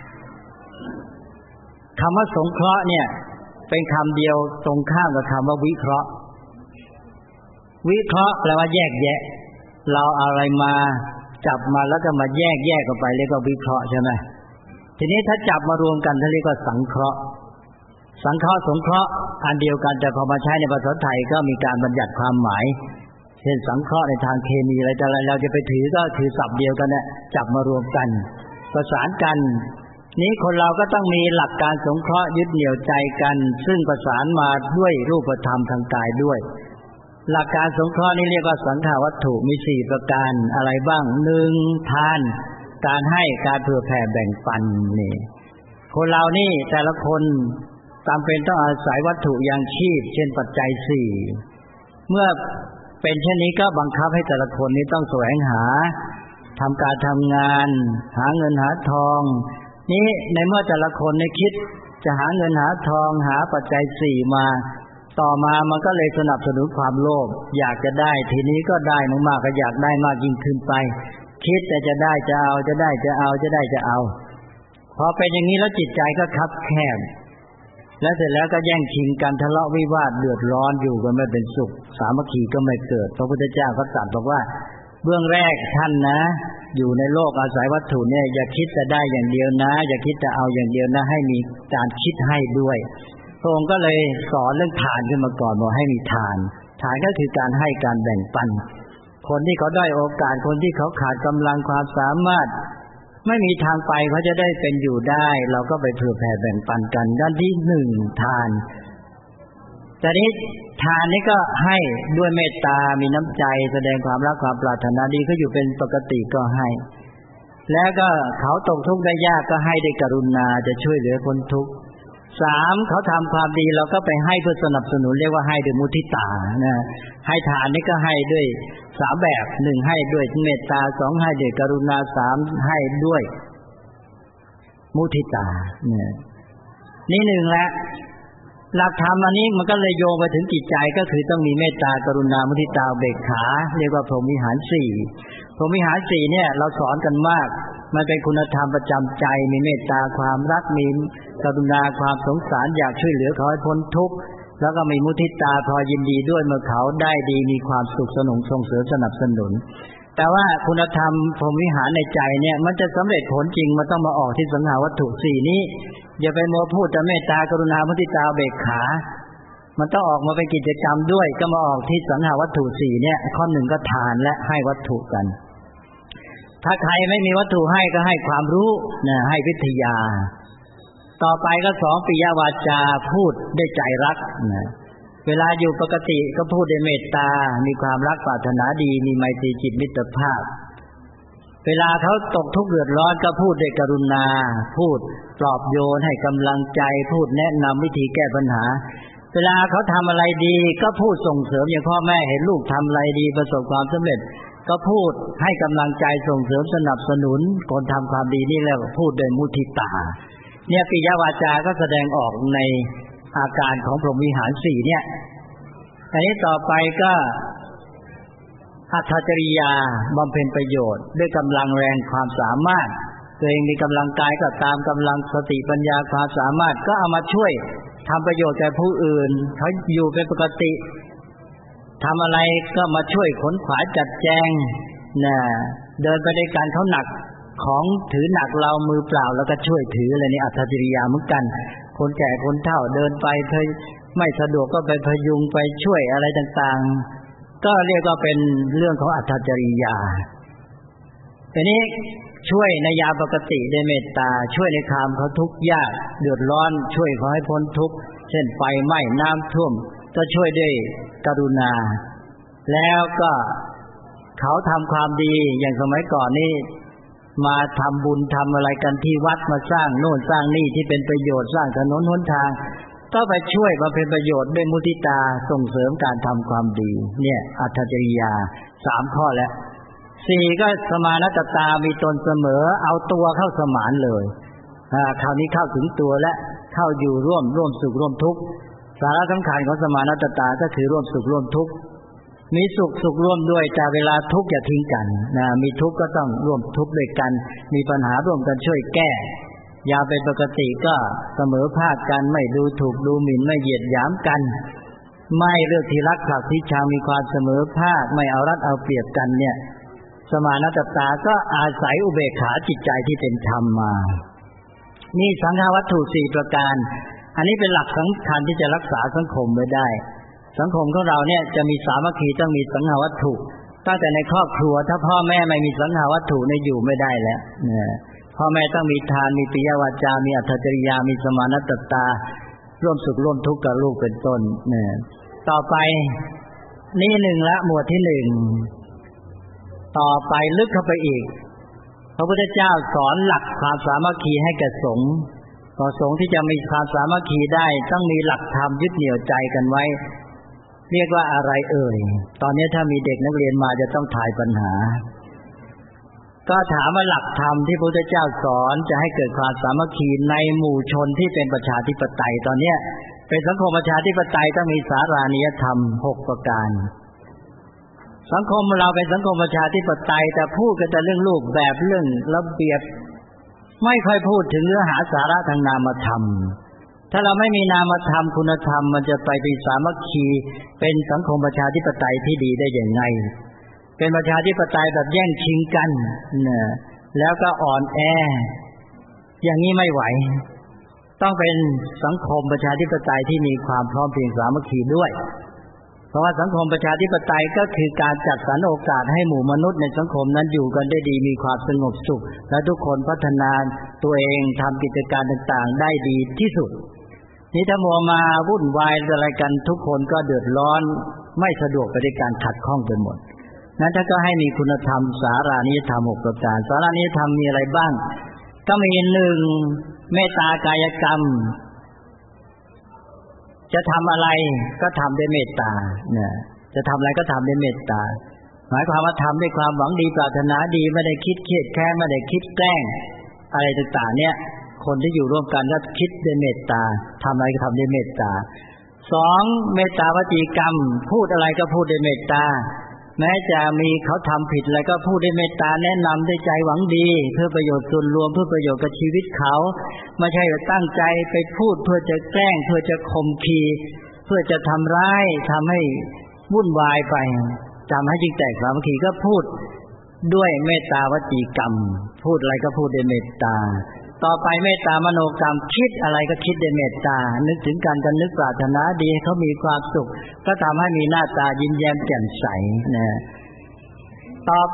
คำว่าสงเคราะห์เนี่ยเป็นคำเดียวตรงข้ามกับคำว่าวิเคราะห์วิเคราะห์แปลว่าแยกแยะเราเอาอะไรมาจับมาแล้วก็มาแยกออกไปเรียกว่าวิเคราะห์ใช่ไหมทีนี้ถ้าจับมารวมกันเรียกว่าสังเคราะห์สังเคราะห์สงเคราะห์อันเดียวกันแต่พอมาใช้ในภาษาไทยก็มีการบัญญัติความหมายเช่นสังเคราะห์ในทางเคมีอะไรแต่เราจะไปถือก็คือศัพท์เดียวกันเนี่ยจับมารวมกันประสานกันนี้คนเราก็ต้องมีหลักการสงเคราะห์ยึดเหนี่ยวใจกันซึ่งประสานมาด้วยรูปธรรมทางกายด้วยหลักการสงเคราะห์นี้เรียกว่าสังฆาวัตถุมี4ประการอะไรบ้าง 1. ทานการให้การเผื่อแผ่แบ่งปันนี่คนเรานี่แต่ละคนจำเป็นต้องอาศัยวัตถุยังชีพเช่นปัจจัย4เมื่อเป็นเช่นนี้ก็บังคับให้แต่ละคนนี้ต้องแสวงหาทำการทำงานหาเงินหาทองนี้ในเมื่อแต่ละคนในคิดจะหาเงินหาทองหาปัจจัย4มาต่อมามันก็เลยสนับสนุนความโลภอยากจะได้ทีนี้ก็ได้มากๆก็อยากได้มากยิ่งขึ้นไปคิดแต่จะได้จะเอาจะได้จะเอาจะได้จะเอาพอเป็นอย่างนี้แล้วจิตใจก็คับแคบแล้วเสร็จแล้วก็แย่งชิงกันทะเลาะวิวาทเดือดร้อนอยู่กันไม่เป็นสุขสามัคคีก็ไม่เกิดพระพุทธเจ้าก็ตรัสบอกว่าเบื้องแรกท่านนะอยู่ในโลกอาศัยวัตถุเนี่ยอย่าคิดจะได้อย่างเดียวนะอย่าคิดจะเอาอย่างเดียวนะให้มีการคิดให้ด้วยพระองค์ก็เลยสอนเรื่องทานขึ้นมาก่อนบอกให้มีทานก็คือการให้การแบ่งปันคนที่เขาได้โอกาสคนที่เขาขาดกำลังความสามารถไม่มีทางไปเขาจะได้เป็นอยู่ได้เราก็ไปเผื่อแผ่แบ่งปันกันด้านที่1ทานแต่นี้ทานนี่ก็ให้ด้วยเมตตามีน้ำใจแสดงความรักความปรารถนาดีเขาอยู่เป็นปกติก็ให้แล้วก็เขาตกทุกข์ได้ยากก็ให้ด้วยกรุณาจะช่วยเหลือคนทุกข์3เขาทำความดีเราก็ไปให้เพื่อสนับสนุนเรียกว่าให้ด้วยมุทิตานะให้ทานนี่ก็ให้ด้วย3แบบ1ให้ด้วยเมตตา2ให้ด้วยกรุณา3ให้ด้วยมุทิตาเนี่ยนี่1ละหลักธรรมอันนี้มันก็เลยโยงไปถึงจิตใจก็คือต้องมีเมตตากรุณามุทิตาอุเบกขาเรียกว่าพรหมวิหาร4พรหมวิหาร4เนี่ยเราสอนกันมากมันเป็นคุณธรรมประจำใจมีเมตตาความรักมีกรุณาความสงสารอยากช่วยเหลือเขาให้พ้นทุกข์แล้วก็มีมุทิตาพอยินดีด้วยเมื่อเขาได้ดีมีความสุขสนุนส่งเสริมสนับสนุนแต่ว่าคุณธรรมพรหมวิหารในใจเนี่ยมันจะสำเร็จผลจริงมันต้องมาออกที่สังหาวัตถุ4นี้อย่าไปมัวพูดแต่เมตตากรุณามุทิตาอุเบกขามันต้องออกมาเป็นกิจกรรมด้วยก็มาออกที่สังหาวัตถุ4เนี่ยข้อ1ก็ทานและให้วัตถุกันถ้าใครไม่มีวัตถุให้ก็ให้ความรู้นะให้วิทยาต่อไปก็2ปิยวาจาพูดด้วยใจรักนะเวลาอยู่ปกติก็พูดด้วยเมตตามีความรักปรารถนาดีมีไมตรีจิตมิตรภาพเวลาเขาตกทุกข์เดือดร้อนก็พูดด้วยกรุณาพูดปลอบโยนให้กำลังใจพูดแนะนำวิธีแก้ปัญหาเวลาเขาทำอะไรดีก็พูดส่งเสริมอย่างพ่อแม่เห็นลูกทำอะไรดีประสบความสำเร็จก็พูดให้กำลังใจส่งเสริมสนับสนุนคนทำความดีนี่แล้วพูดด้วยมุทิตาเนี่ยปิยวาจาก็แสดงออกในอาการของพรหมวิหาร4เนี่ยอันนี้ต่อไปก็อัตถจริยาบำเพ็ญประโยชน์ด้วยกำลังแรงความสามารถตัวเองมีกำลังกายก็ตามกำลังสติปัญญาความสามารถก็เอามาช่วยทำประโยชน์แก่ผู้อื่นเขาอยู่เป็นปกติทำอะไรก็มาช่วยขนขวายจัดแจงนะเดินไปด้วยกันเขาหนักของถือหนักเรามือเปล่าแล้วก็ช่วยถืออะไรนี่อัตถจริยาเหมือนกันคนแก่คนเฒ่าเดินไปไม่สะดวกก็ไปพยุงไปช่วยอะไรต่างๆก็เรียกว่าเป็นเรื่องของอัตถจริยาทีนี้ช่วยในยามปกติด้วยเมตตาช่วยในครามเขาทุกข์ยากเดือดร้อนช่วยเขาให้พ้นทุกข์เช่นไฟไหม้น้ำท่วมก็ช่วยด้วยกรุณาแล้วก็เขาทำความดีอย่างสมัยก่อนนี่มาทำบุญทำอะไรกันที่วัดมาสร้างโน่นสร้างนี่ที่เป็นประโยชน์สร้างถนนหนทางก็ไปช่วยมาเป็นประโยชน์ด้วยมุทิตาส่งเสริมการทำความดีเนี่ยอัตถจริยา3ข้อแล้ว4ก็สมานตตามีตนเสมอเอาตัวเข้าสมานเลยคราวนี้เข้าถึงตัวและเข้าอยู่ร่วมสุขร่วมทุกข์สาระสำคัญของสมานตตาก็คือร่วมสุขร่วมทุกข์มีสุขร่วมด้วยแต่เวลาทุกข์อย่าทิ้งกันนะมีทุกข์ก็ต้องร่วมทุกข์ด้วยกันมีปัญหาร่วมกันช่วยแก้อย่าเป็นปกติก็เสมอภาคกันไม่ดูถูกดูหมิ่นไม่เหยียดหยามกันไม่เลือกที่รักผลักที่ชังมีความเสมอภาคไม่เอารัดเอาเปรียบกันเนี่ยสมานตตาก็อาศัยอุเบกขาจิตใจที่เป็นธรรมมานี่สังฆวัตถุ4ประการอันนี้เป็นหลักสำคัญที่จะรักษาสังคมไว้ได้สังคมของเราเนี่ยจะมีสามัคคีต้องมีสังฆวัตถุตั้งแต่ในครอบครัวถ้าพ่อแม่ไม่มีสังฆวัตถุเนี่ยอยู่ไม่ได้แล้วพ่อแม่ต้องมีทานมีปิยวาจามีอัตถจริยามีสมานัตตาร่วมสุขร่วมทุกข์กับลูกเป็นต้นเนี่ยต่อไปนี่หนึ่งละหมวดที่หนึ่งต่อไปลึกเข้าไปอีกพระพุทธเจ้าสอนหลักความสามัคคีให้แก่สงฆ์สงฆ์ที่จะมีความสามัคคีได้ต้องมีหลักธรรมยึดเหนี่ยวใจกันไว้เรียกว่าอะไรเอ่ยตอนนี้ถ้ามีเด็กนักเรียนมาจะต้องถ่ายปัญหาก็ถามว่าหลักธรรมที่พระพุทธเจ้าสอนจะให้เกิดความสามัคคีในหมู่ชนที่เป็นประชาธิปไตยตอนนี้เป็นสังคมประชาธิปไตยต้องมีสารานิยธรรม6ประการสังคมเราเป็นสังคมประชาธิปไตยแต่พูดกันแต่เรื่องรูปแบบเรื่องระเบียบไม่ค่อยพูดถึงเนื้อหาสาระทางนามธรรมถ้าเราไม่มีนามธรรมคุณธรรมมันจะไปเป็นสามัคคีเป็นสังคมประชาธิปไตยที่ดีได้อย่างไรเป็นประชาธิปไตยแบบแย่งชิงกันนะแล้วก็อ่อนแออย่างนี้ไม่ไหวต้องเป็นสังคมประชาธิปไตยที่มีความพร้อมเพรียงสามัคคีด้วยเพราะว่าสังคมประชาธิปไตยก็คือการจัดสรรโอกาสให้หมู่มนุษย์ในสังคมนั้นอยู่กันได้ดีมีความสงบสุขและทุกคนพัฒนาตัวเองทำกิจการต่างๆได้ดีที่สุดนี่ถ้ามัวมาวุ่นวายอะไรกันทุกคนก็เดือดร้อนไม่สะดวกไปด้วยการขัดข้องไปหมดนั้นถ้าก็ให้มีคุณธรรมสารานิยธรรม6ประการสารานิยธรรมมีอะไรบ้างก็มี1เมตตากายกรรมจะทำอะไรก็ทำด้วยเมตตาเนี่ยจะทำอะไรก็ทำด้วยเมตตาหมายความว่าทำด้วยความหวังดีปรารถนาดีไม่ได้คิดเครียดแค้นไม่ได้คิดแกล้งอะไรต่างๆเนี่ยคนที่อยู่ร่วมกันก็คิดด้วยเมตตาทำอะไรก็ทำด้วยเมตตา2เมตตาวจีกรรมพูดอะไรก็พูดด้วยเมตตาแม้จะมีเขาทำผิดอะไรก็พูดด้วยเมตตาแนะนำด้วยใจหวังดีเพื่อประโยชน์ส่วนรวมเพื่อประโยชน์กับชีวิตเขาไม่ใช่ตั้งใจไปพูดเพื่อจะแกล้งเพื่อจะข่มขีเพื่อจะทำร้ายทำให้วุ่นวายไปทำให้ยิ่งแตกสามัคคีก็พูดด้วยเมตตาวจีกรรมพูดอะไรก็พูดด้วยเมตตาต่อไปเมตตามโนกรรมคิดอะไรก็คิดด้วยเมตตานึกถึงกันก็นึกปรารถนาดีให้เขามีความสุขก็ทำให้มีหน้าตายิ้มแย้มแจ่มใสนะต่อไป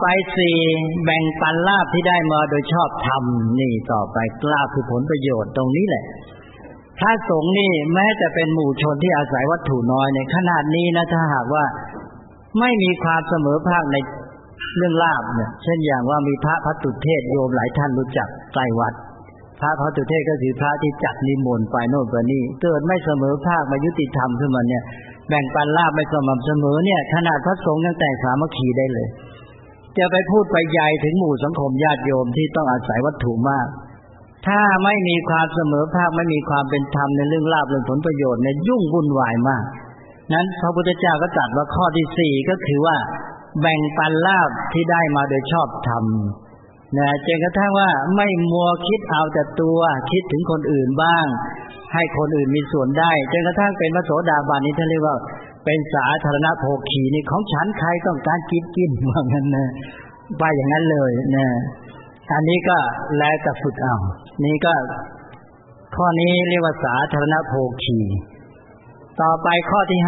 4แบ่งปันลาภที่ได้มาโดยชอบธรรมนี่ต่อไปลาภคือผลประโยชน์ตรงนี้แหละถ้าสงฆ์นี่แม้จะเป็นหมู่ชนที่อาศัยวัตถุน้อยในขนาดนี้นะถ้าหากว่าไม่มีความเสมอภาคในเรื่องลาภเนี่ยเช่นอย่างว่ามีพระภัตตุเทศโยมหลายท่านรู้จักใกล้วัดพระภัตตุเทศก็คือพระที่จัดนิมนต์ไปโน่นไปนี่เกิดไม่เสมอภาคมายุติธรรมขึ้นมาเนี่ยแบ่งปันลาภไม่สม่ำเสมอเนี่ยขนาดพระสงฆ์ยังแตกสามัคคีได้เลยจะไปพูดไปใหญ่ถึงหมู่สังคมญาติโยมที่ต้องอาศัยวัตถุมากถ้าไม่มีความเสมอภาคไม่มีความเป็นธรรมในเรื่องลาภเรื่องผลประโยชน์เนี่ยยุ่งวุ่นวายมากนั้นพระพุทธเจ้าก็ตรัสว่าข้อที่4ก็คือว่าแบ่งปันลาภที่ได้มาโดยชอบธรรมนะจนกระทั่งว่าไม่มัวคิดเอาแต่ตัวคิดถึงคนอื่นบ้างให้คนอื่นมีส่วนได้จนกระทั่งเป็นพระโสดาบันนี่ท่านเรียกว่าเป็นสาธารณโภคีนี่ของฉันใครต้องการกินว่างั้นนะว่าอย่างนั้นเลยนะอันนี้ก็แล้วแต่ฝึกเอานี่ก็ข้อนี้เรียกว่าสาธารณโภคีต่อไปข้อที่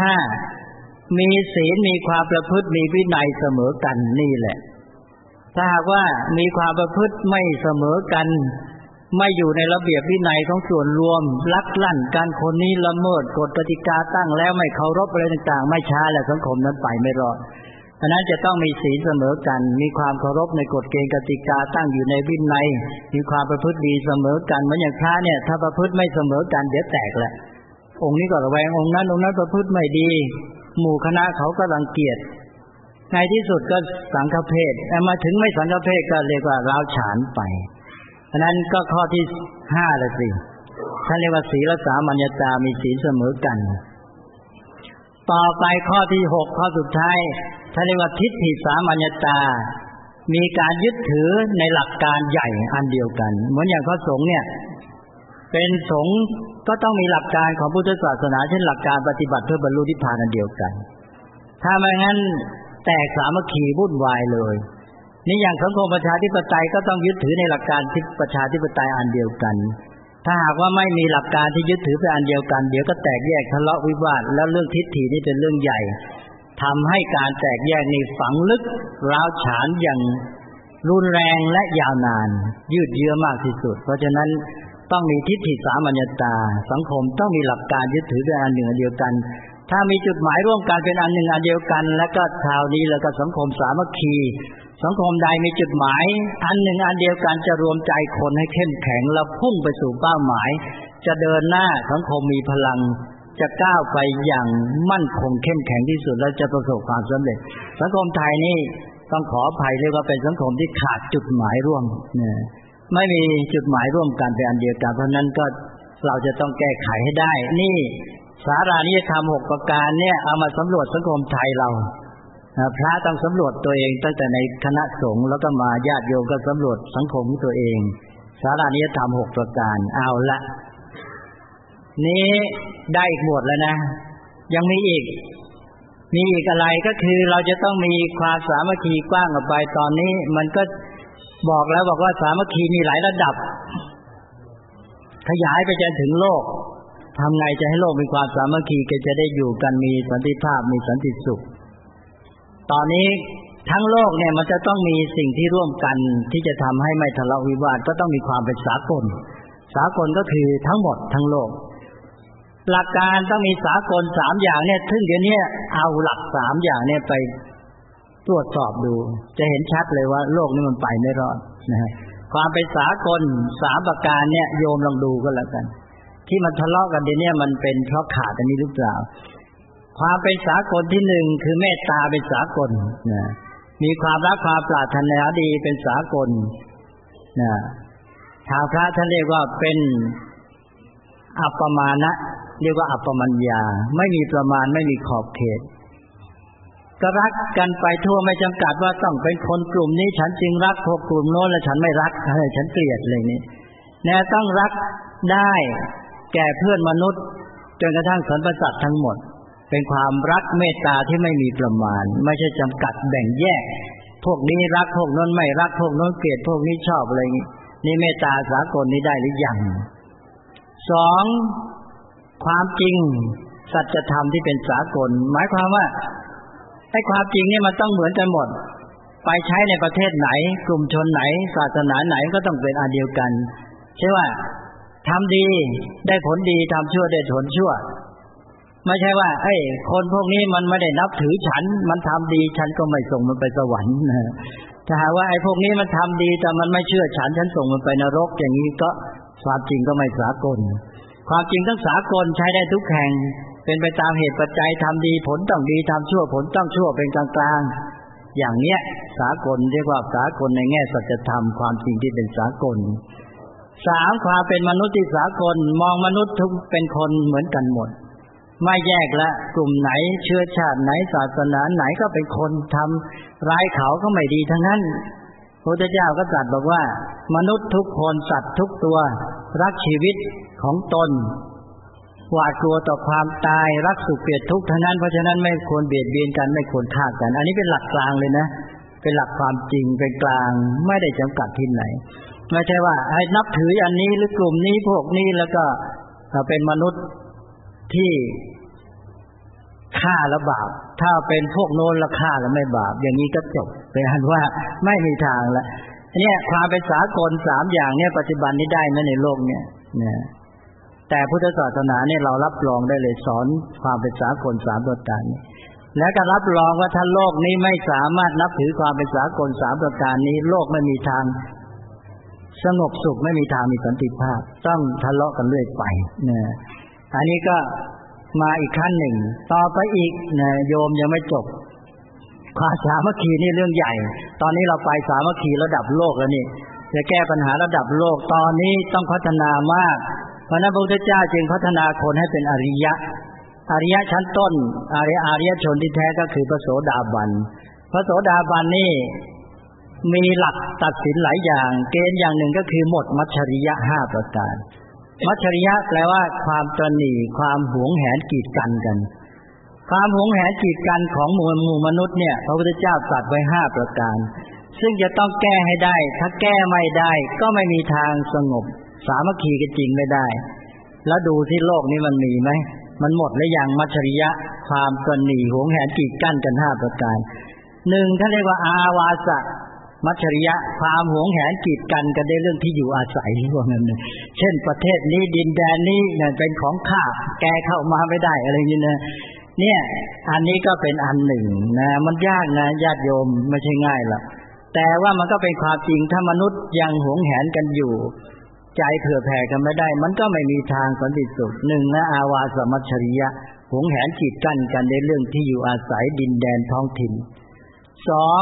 5มีศีลมีความประพฤติมีวินัยเสมอกันนี่แหละถ้าหากว่ามีความประพฤติไม่เสมอกันไม่อยู่ในระเบียบวินัยของส่วนรวมลักลั่นการคนนี้ละเมิดกฎกติกาตั้งแล้วไม่เคารพอะไรต่างๆไม่ช้าแล้วสังคมนั้นไปไม่รอดฉะนั้นจะต้องมีศีลเสมอกันมีความเคารพในกฎเกณฑ์กติกาตั้งอยู่ในวินัยมีความประพฤติดีเสมอกันเหมือนอย่างพระเนี่ยถ้าประพฤติไม่เสมอกันเดี๋ยวแตกแหละองค์นี้ก็ระแวงองค์นั้นประพฤติไม่ดีหมู่คณะเขาก็รังเกียจในที่สุดก็สังฆเพศมาถึงไม่สังฆเพศก็เรียกว่าร้าวฉานไปฉะนั้นก็ข้อที่5ละสิท่านเรียกว่าศีลสามัญญตามีศีลเสมอกันต่อไปข้อที่6ข้อสุดท้ายท่านเรียกว่าทิฏฐิสามัญญตามีการยึดถือในหลักการใหญ่อันเดียวกันเหมือนอย่างพระสงฆ์เนี่ยเป็นสงฆ์ก็ต้องมีหลักการของพุทธศาสนาเช่นหลักการปฏิบัติเพื่อบรรลุนิพพานอันเดียวกันถ้าไม่งั้นแตกสามัคคีวุ่นวายเลยนี่อย่างสังคมประชาธิปไตยก็ต้องยึดถือในหลักการที่ประชาธิปไตยอันเดียวกันถ้าหากว่าไม่มีหลักการที่ยึดถือเป็นอันเดียวกันเดี๋ยวก็แตกแยกทะเลาะวิวาทแล้วเรื่องทิฏฐินี่เป็นเรื่องใหญ่ทำให้การแตกแยกนี่ฝังลึกร้าวฉานอย่างรุนแรงและยาวนานยืดเยื้อมากที่สุดเพราะฉะนั้นต้องมีทิฏฐิสามัญญตาสังคมต้องมีหลักการยึดถือด้วยอันหนึ่งอันเดียวกันถ้ามีจุดหมายร่วมกันเป็นอันหนึ่งอันเดียวกันแล้วก็คราวนี้แล้วก็สังคมสามัคคีสังคมใดมีจุดหมายอันหนึ่งอันเดียวกันจะรวมใจคนให้เข้มแข็งและพุ่งไปสู่เป้าหมายจะเดินหน้าสังคมมีพลังจะก้าวไปอย่างมั่นคงเข้มแข็งที่สุดและจะประสบความสำเร็จสังคมไทยนี่ต้องขออภัยเรียกว่าเป็นสังคมที่ขาดจุดหมายร่วมไม่มีจุดหมายร่วมกันเป็นอันเดียวกันเพราะนั้นก็เราจะต้องแก้ไขให้ได้นี่สารานิยธรรม6ประการเนี่ยเอามาสำรวจสังคมไทยเราพระต้องสำรวจตัวเองตั้งแต่ในคณะสงฆ์แล้วก็มาญาติโยมก็สำรวจสังคมของตัวเองสารานิยธรรม6ประการเอาละนี้ได้อีกหมวดแล้วนะยังมีอีกอะไรก็คือเราจะต้องมีความสามัคคีกว้างออกไปตอนนี้มันก็บอกว่าสามัคคีมีหลายระดับขยายไปจนถึงโลกทำไงจะให้โลกมีความสามัคคีก็จะได้อยู่กันมีสันติภาพมีสันติสุขตอนนี้ทั้งโลกเนี่ยมันจะต้องมีสิ่งที่ร่วมกันที่จะทำให้ไม่ทะเลาะวิวาทก็ต้องมีความเป็นสากลก็คือทั้งหมดทั้งโลกหลักการต้องมีสากล3อย่างเนี่ยซึ่งเดี๋ยวนี้เอาหลัก3อย่างเนี่ยไปตรวจสอบดูจะเห็นชัดเลยว่าโลกนี้มันไปไม่รอดนะฮะความเป็นสากล3ประการเนี่ยโยมลองดูก็แล้วกันที่มันทะเลาะกันเดี๋ยวนี้มันเป็นเพราะขาดอันนี้หรือเปล่าความเป็นสากลที่1คือเมตตาเป็นสากลนะมีความรักความปรารถนาดีเป็นสากลนะทางพระท่านเรียกว่าเป็นอัปปมานะเรียกว่าอัปปมัญญาไม่มีประมาณไม่มีขอบเขตก็รักกันไปทั่วไม่จำกัดว่าต้องเป็นคนกลุ่มนี้ฉันจึงรักพวกกลุ่มโน้นและฉันไม่รักอะไรฉันเกลียดอะไรนี้แน่ต้องรักได้แก่เพื่อนมนุษย์จนกระทั่งสรรพสัตว์ทั้งหมดเป็นความรักเมตตาที่ไม่มีประมาณไม่ใช่จำกัดแบ่งแยกพวกนี้รักพวกโน้นไม่รักพวกโน้นเกลียดพวกนี้ชอบอะไรนี้นี่เมตตาสากลนี้ได้หรือยัง2ความจริงสัจธรรมที่เป็นสากลหมายความว่าไอ้ความจริงนี่มันต้องเหมือนกันหมดไปใช้ในประเทศไหนกลุ่มชนไหนศาสนาไหนก็ต้องเป็นอันเดียวกันใช่ว่าทำดีได้ผลดีทำชั่วได้ผลชั่วไม่ใช่ว่าคนพวกนี้มันไม่ได้นับถือฉันมันทำดีฉันก็ไม่ส่งมันไปสวรรค์นะถ้าหากว่าไอ้พวกนี้มันทำดีแต่มันไม่เชื่อฉันส่งมันไปนรกอย่างนี้ก็ความจริงก็ไม่สากลความจริงทั้งสากลใช้ได้ทุกแห่งเป็นไปตามเหตุปัจจัยทำดีผลต้องดีทำชั่วผลต้องชั่วเป็นกลางๆอย่างเนี้ยสากลเรียกว่าสากลในแง่สัจธรรมความจริงที่เป็นสากล3ความเป็นมนุษย์ที่สากลมองมนุษย์ทุกเป็นคนเหมือนกันหมดไม่แยกละกลุ่มไหนเชื้อชาติไหนศาสนาไหนก็เป็นคนทำร้ายเขาก็ไม่ดีทั้งนั้นพระพุทธเจ้าก็ตรัสบอกว่ามนุษย์ทุกคนสัตว์ทุกตัวรักชีวิตของตนหวาดกลัวต่อความตายรักสุขเกลียดทุกข์ทั้งนั้นเพราะฉะนั้นไม่ควรเบียดเบียนกันไม่ควรฆ่ากันอันนี้เป็นหลักกลางเลยนะเป็นหลักความจริงเป็นกลางไม่ได้จำกัดที่ไหนไม่ใช่ว่าให้นับถืออันนี้หรือกลุ่มนี้พวกนี้แล้วก็เป็นมนุษย์ที่ฆ่าแล้วบาปถ้าเป็นพวกโน้นแล้วฆ่าแล้วไม่บาปอย่างนี้ก็จบเป็นอันว่าไม่มีทางละเนี่ยความเป็นสากล3อย่างเนี่ยปัจจุบันนี้ได้นะในโลกเนี่ยแต่พุทธศาสนาเนี่ยเรารับรองได้เลยสอนความเป็นสากล3ประการและก็รับรองว่าถ้าโลกนี้ไม่สามารถนับถือความเป็นสากล3ประการนี้โลกไม่มีทางสงบสุขไม่มีทางมีสันติภาพต้องทะเลาะกันเรื่อยไปอันนี้ก็มาอีกขั้นหนึ่งต่อไปอีกโยมยังไม่จบความสามัคคีนี่เรื่องใหญ่ตอนนี้เราไปสามัคคีระดับโลกแล้วนี่จะแก้ปัญหาระดับโลกตอนนี้ต้องพัฒนามากเพราะนั้นพระพุทธเจ้าจึงพัฒนาคนให้เป็นอริยะชั้นต้นอริยชนที่แท้ก็คือพระโสดาบันพระโสดาบันนี่มีหลักตัดสินหลายอย่างเกณฑ์อย่างหนึ่งก็คือหมดมัจฉริยะ5ประการมัจฉริยะแปลว่าความตระหนี่ความหวงแหนกีดกันความหวงแหนกีดกันของหมู่มนุษย์เนี่ยพระพุทธเจ้าตรัสไว้5ประการซึ่งจะต้องแก้ให้ได้ถ้าแก้ไม่ได้ก็ไม่มีทางสงบสามัคคีกันจริงไม่ได้แล้วดูที่โลกนี้มันมีไหมมันหมดหรือยังมัจฉริยะความตระหนี่หวงแหนกีดกันกัน5ประการ1ท่านเรียกว่าอาวาสมัจฉริยะความหวงแหนกีดกันได้เรื่องที่อยู่อาศัยพวกนั้นเช่นประเทศนี้ดินแดนนี้เนี่ยเป็นของข้าแกเข้ามาไม่ได้อะไรอย่างนี้นะเนี่ยอันนี้ก็เป็นอันหนึ่งนะมันยากนะญาติโยมไม่ใช่ง่ายหรอกแต่ว่ามันก็เป็นความจริงถ้ามนุษย์ยังหวงแหนกันอยู่ใจเผื่อแผ่กันไม่ได้มันก็ไม่มีทางสันติสุขหนึ่งนะอาวาสมัจฉริยะหวงแหนกีดกันในเรื่องที่อยู่อาศัยดินแดนท้องถิ่นสอง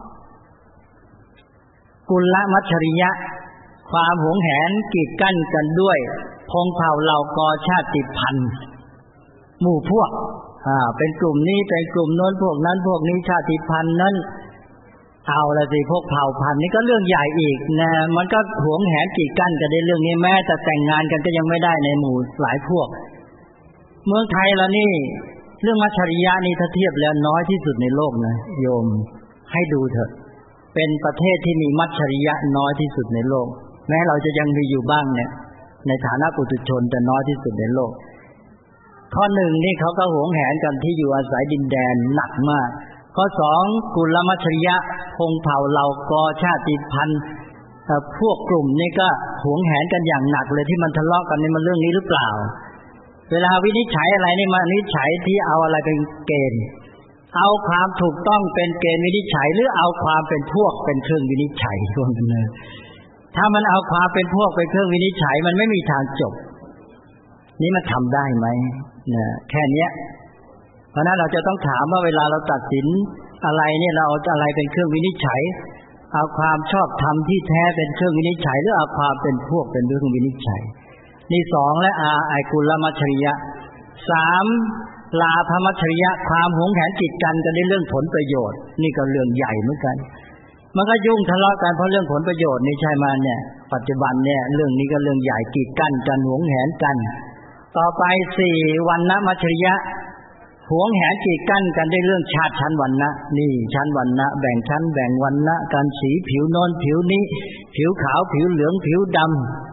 กุลมัจฉริยะความหวงแหนกีดกันด้วยพงเผ่าเหล่ากอชาติพันธุ์หมู่พวกเป็นกลุ่มนี้เป็นกลุ่มโน้นพวกนั้นพวกนี้ชาติพันธุ์นั้นเอาละสิพวกเผ่าพันธุ์นี่ก็เรื่องใหญ่อีกนะมันก็หวงแหนกีดกันในเรื่องนี้แม้แต่แต่งงานกันก็ยังไม่ได้ในหมู่หลายพวกเมืองไทยเรานี่เรื่องมัจฉริยะนี่ถ้าเทียบแล้วน้อยที่สุดในโลกนะโยมให้ดูเถอะเป็นประเทศที่มีมัจฉริยะน้อยที่สุดในโลกแม้เราจะยังมีอยู่บ้างเนี่ยในฐานะปุถุชนแต่น้อยที่สุดในโลกข้อหนึ่งนี่เขาก็หวงแหนกันที่อยู่อาศัยดินแดนหนักมากข้อสองกุลมัจฉริยะพงเผ่าเหล่ากอชาติพันธุ์พวกกลุ่มนี้ก็หวงแหนกันอย่างหนักเลยที่มันทะเลาะกันนี่มันเรื่องนี้หรือเปล่าเวลาวินิจฉัยอะไรนี่มาวินิจฉัยที่เอาอะไรเป็นเกณฑ์เอาความถูกต้องเป็นเกณฑ์วินิจฉัยหรือเอาความเป็นพวกเป็นเครื่องวินิจฉัยรวมกันเลยถ้ามันเอาความเป็นพวกเป็นเครื่องวินิจฉัยมันไม่มีทางจบนี่มันทำได้ไหมเนี่ยแค่เนี้ยเพราะนั้นเราจะต้องถามว่าเวลาเราตัดสินอะไรเนี่ยเราเอาอะไรเป็นเครื่องวินิจฉัยเอาความชอบธรรมที่แท้เป็นเครื่องวินิจฉัยหรือเอาความเป็นพวกเป็นเครื่องวินิจฉัยนี่สองและไอกุลมัจฉริยะสามลาภมัจฉริยะความหวงแหนกีดกันในเรื่องผลประโยชน์นี่ก็เรื่องใหญ่เหมือนกันมันก็ยุ่งทะเลาะกันเพราะเรื่องผลประโยชน์นี่ใช่มั้ยเนี่ยปัจจุบันเนี่ยเรื่องนี้ก็เรื่องใหญ่กีดกันหวงแหนกันต่อไปสี่วรรณมัจฉริยะหวงแหนกีดกันในเรื่องชาติชั้นวรรณะนี่ชั้นวรรณะแบ่งชั้นแบ่งวรรณะการสีผิวโน้นผิวนี้ผิวขาวผิวเหลืองผิวดำ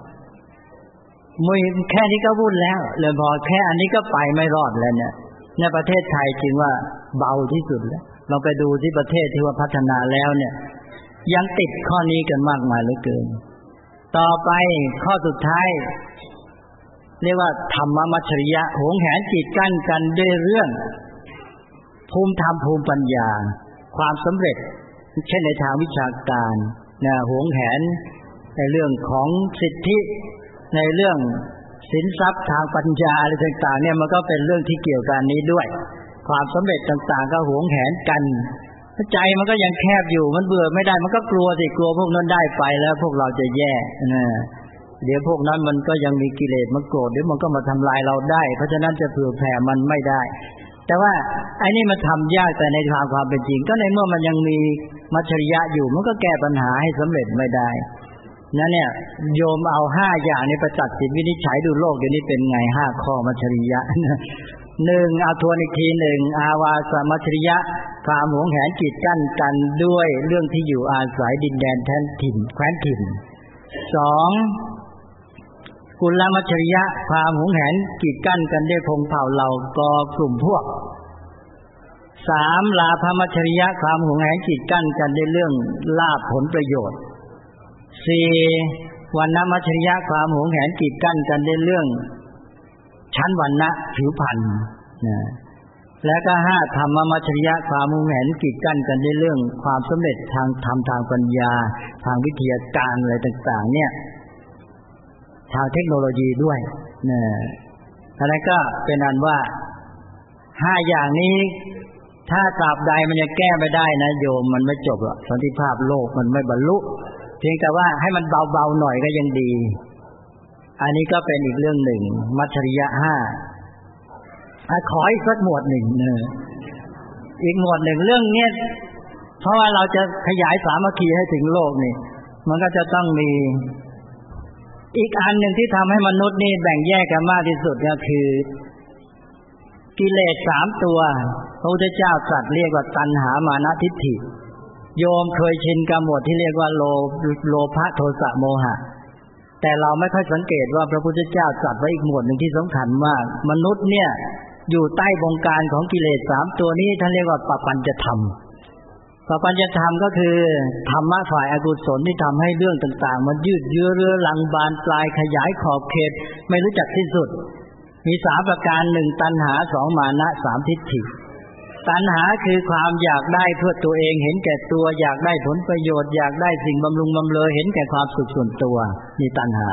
มือแค่นี้ก็วุ่นแล้วเลยพอแค่อันนี้ก็ไปไม่รอดแล้วเนี่ยในประเทศไทยจริงว่าเบาที่สุดแล้วเราไปดูที่ประเทศที่ว่าพัฒนาแล้วเนี่ยยังติดข้อนี้กันมากมายเหลือเกินต่อไปข้อสุดท้ายเรียกว่าธรรมมัจฉริยะหวงแหนกีดกันด้วยเรื่องภูมิธรรมภูมิปัญญาความสำเร็จเช่นในทางวิชาการนะหวงแหนในเรื่องของสิทธิในเรื่องสินทรัพย์ทางปัญญาอะไรต่างๆเนี่ยมันก็เป็นเรื่องที่เกี่ยวกันนี้ด้วยความสำเร็จต่างๆก็หวงแหนกันใจมันก็ยังแคบอยู่มันเบื่อไม่ได้มันก็กลัวสิกลัวพวกนั้นได้ไปแล้วพวกเราจะแย่นะเดี๋ยวพวกนั้นมันก็ยังมีกิเลสมันโกรธเดี๋ยวมันก็มาทำลายเราได้เพราะฉะนั้นจะเผื่อแผ่มันไม่ได้แต่ว่าไอ้นี่มันทำยากแต่ในทางความเป็นจริงก็ในเมื่อมันยังมีมัจฉริยะอยู่มันก็แก้ปัญหาให้สำเร็จไม่ได้นั่นเนี่ยโยมเอา5อย่างนี้ไปตัดสินวินิจฉัยดูโลกเดี๋ยวนี้เป็นไง5ข้อมัจฉริยะ1เอาทวนอีกที1อาวาสมัจฉริยะความหวงแหนกีดกันด้วยเรื่องที่อยู่อาศัยดินแดนแท้ถิ่นแคว้นถิ่น2กุลมัจฉริยะความหวงแหนกีดกันด้วยพงเผ่าเหล่ากอกลุ่มพวก3ลาภมัจฉริยะความหวงแหนกีดกันด้วยเรื่องลาภผลประโยชน์4วรรณมัจฉริยะความหวงแหนกีดกันในเรื่องชั้นวรรณะผิวพรรณแล้วก็5ธรรมมัจฉริยะความหวงแหนกีดกันในเรื่องความสำเร็จทางธรรมทางปัญญาทางวิทยาการอะไรต่างๆเนี่ยทางเทคโนโลยีด้วยอะไรก็เป็นอันว่า5อย่างนี้ถ้าตราบใดมันยังแก้ไม่ได้นะโยมมันไม่จบหรอกสันติภาพโลกมันไม่บรรลุเพียงแต่ว่าให้มันเบาๆหน่อยก็ยังดีอันนี้ก็เป็นอีกเรื่องหนึ่งมัจฉริยะ5ขออีกสักหมวดหนึ่งอีกหมวดหนึ่งเรื่องนี้เพราะว่าเราจะขยายสามัคคีให้ถึงโลกนี่มันก็จะต้องมีอีกอันหนึ่งที่ทำให้มนุษย์นี่แบ่งแยกกันมากที่สุดก็คือกิเลส3ตัวพระพุทธเจ้าตรัสเรียกว่าตัณหามานะทิฏฐิโยมเคยชินกับหมวดที่เรียกว่าโลภะโทสะโมหะแต่เราไม่ค่อยสังเกตว่าพระพุทธเจ้าตรัสไว้อีกหมวดหนึ่งที่สำคัญมากมนุษย์เนี่ยอยู่ใต้บงการของกิเลส3ตัวนี้ท่านเรียกว่าปปัญจธรรมปัญญธรรมก็คือธรรมะฝ่ายอกุศลที่ทำให้เรื่องต่างๆมันยืดเยื้อเรื้อรังบานปลายขยายขอบเขตไม่รู้จักสิ้นสุดมี3ประการ1ตัณหา2มานะ3ทิฏฐิตัณหาคือความอยากได้เพื่อตัวเองเห็นแก่ตัวอยากได้ผลประโยชน์อยากได้สิ่งบำรุงบำเรอเห็นแก่ความสุขส่วนตัวนี่ตัณหา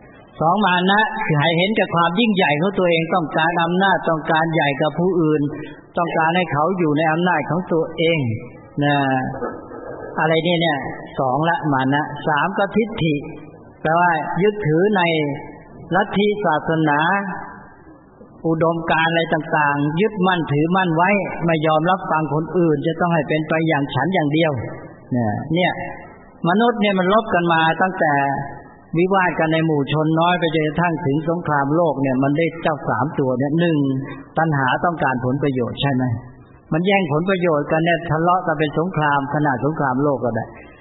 2มานะคือให้เห็นแก่ความยิ่งใหญ่ของตัวเองต้องการอำนาจต้องการใหญ่กับผู้อื่นต้องการให้เขาอยู่ในอำนาจของตัวเองนะอะไรเนี่ย2ละมานะ3ก็ทิฏฐิแปลว่ายึดถือในลัทธิศาสนาอุดมการณ์อะไรต่างๆยึดมั่นถือมั่นไว้ไม่ยอมรับฟังคนอื่นจะต้องให้เป็นไปอย่างฉันอย่างเดียวเนี่ยมนุษย์เนี่ยมันลบกันมาตั้งแต่วิวาทกันในหมู่ชนน้อยไปจนกระทั่งถึงสงครามโลกเนี่ยมันได้เจ้า3ตัวเนี่ย1ตัณหาต้องการผลประโยชน์ใช่ไหมมันแย่งผลประโยชน์กันเนี่ยทะเลาะกันเป็นสงครามขนาดสงครามโลกก็ได้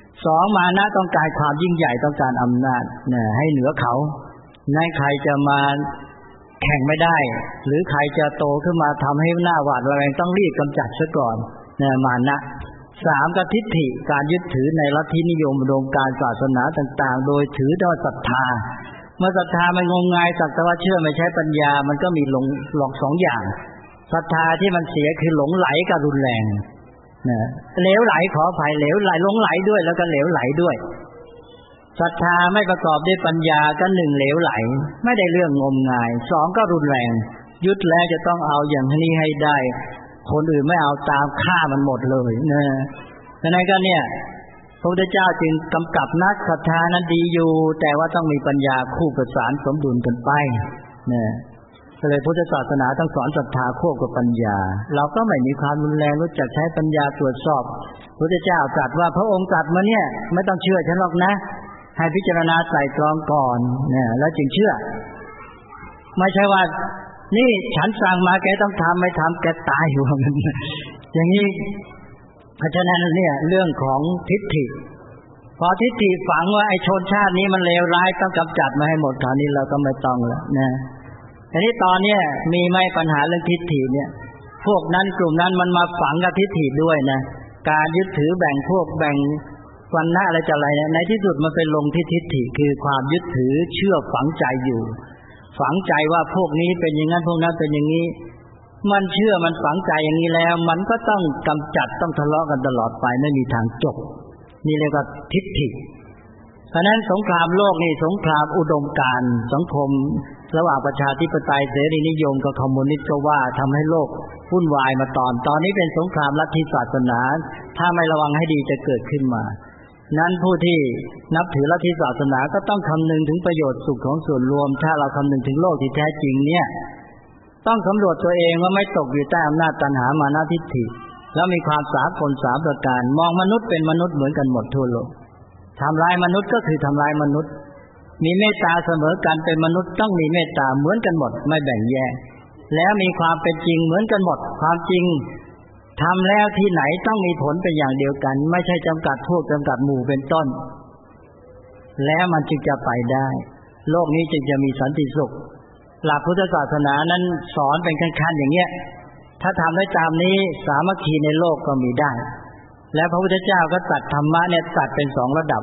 2มานะต้องการความยิ่งใหญ่ต้องการอำนาจให้เหนือเขาในใครจะมาแข่งไม่ได้หรือใครจะโตขึ้นมาทำให้หน้าหวาดระแวงต้องรีบกำจัดซะก่อนมานะ3ก็ทิฏฐิการยึดถือในลัทธินิยมอุดมการณ์ศาสนาต่างๆโดยถือด้วยศรัทธาเมื่อศรัทธามันงมงายสักแต่ว่าเชื่อไม่ใช้ปัญญามันก็มีหลอก2อย่างศรัทธาที่มันเสียคือหลงไหลกับรุนแรงเหลวไหลขออภัยเหลวไหลหลงไหลด้วยแล้วก็เหลวไหลด้วยศรัทธาไม่ประกอบด้วยปัญญาก็1เหลวไหลไม่ได้เรื่องงมงาย2ก็รุนแรงยึดแล้วจะต้องเอาอย่างนี้ให้ได้คนอื่นไม่เอาตามฆ่ามันหมดเลยฉะนั้นก็เนี่ยพระพุทธเจ้าจึงกำกับนักศรัทธานั้นดีอยู่แต่ว่าต้องมีปัญญาคู่ประสานสมดุลกันไปก็เลยพุทธศาสนาต้องสอนศรัทธาควบกับปัญญาเราก็ไม่มีความรุนแรงรู้จักใช้ปัญญาตรวจสอบพระพุทธเจ้าตรัสว่าพระองค์ตรัสมาเนี่ยไม่ต้องเชื่อฉันหรอกนะให้พิจารณาไตร่ตรองก่อนแล้วจึงเชื่อไม่ใช่ว่านี่ฉันสั่งมาแกต้องทำไม่ทำแกตายอยู่อย่างนี้เพราะฉะนั้นเนี่ยเรื่องของทิฏฐิพอทิฏฐิฝังว่าไอ้ชนชาตินี้มันเลวร้ายต้องกำจัดมาให้หมดคราวนี้เราก็ไม่ต้องแล้วทีนี้ตอนเนี้ยมีไหมปัญหาเรื่องทิฏฐิเนี่ยพวกนั้นกลุ่มนั้นมันมาฝังกับทิฏฐิด้วยนะการยึดถือแบ่งพวกแบ่งวันนะอะไรจะอะไรเนี่ยในที่สุดมันเป็นลงที่ทิฏฐิคือความยึดถือเชื่อฝังใจอยู่ฝังใจว่าพวกนี้เป็นอย่างนั้นพวกนั้นเป็นอย่างนี้มันเชื่อมันฝังใจอย่างนี้แล้วมันก็ต้องกำจัดต้องทะเลาะกันตลอดไปไม่มีทางจบนี่เรียกว่าทิฏฐิเพราะนั้นสงครามโลกนี่สงครามอุดมการณ์สังคมระหว่างประชาธิปไตยเสรีนิยมกับคอมมิวนิสต์ก็ว่าทำให้โลกวุ่นวายมาตอนนี้เป็นสงครามลัทธิศาสนาถ้าไม่ระวังให้ดีจะเกิดขึ้นมานั้นผู้ที่นับถือลัทธิศาสนาก็ต้องคำนึงถึงประโยชน์สุขของส่วนรวมถ้าเราคำนึงถึงโลกที่แท้จริงเนี่ยต้องสำรวจตัวเองว่าไม่ตกอยู่ใต้อำนาจตัณหามานะทิฏฐิแล้วมีความสากล3ประการมองมนุษย์เป็นมนุษย์เหมือนกันหมดทั่วโลกทำร้ายมนุษย์ก็คือทำร้ายมนุษย์มีเมตตาเสมอกันเป็นมนุษย์ต้องมีเมตตาเหมือนกันหมดไม่แบ่งแยกแล้วมีความเป็นจริงเหมือนกันหมดความจริงทำแล้วที่ไหนต้องมีผลเป็นอย่างเดียวกันไม่ใช่จำกัดพวกจำกัดหมู่เป็นต้นแล้วมันจึงจะไปได้โลกนี้จึงจะมีสันติสุขหลักพุทธศาสนานั้นสอนเป็นขั้นๆอย่างเงี้ยถ้าทำได้ตามนี้สามัคคีในโลกก็มีได้และพระพุทธเจ้าก็ตรัสธรรมะเนี่ยตรัสเป็น2ระดับ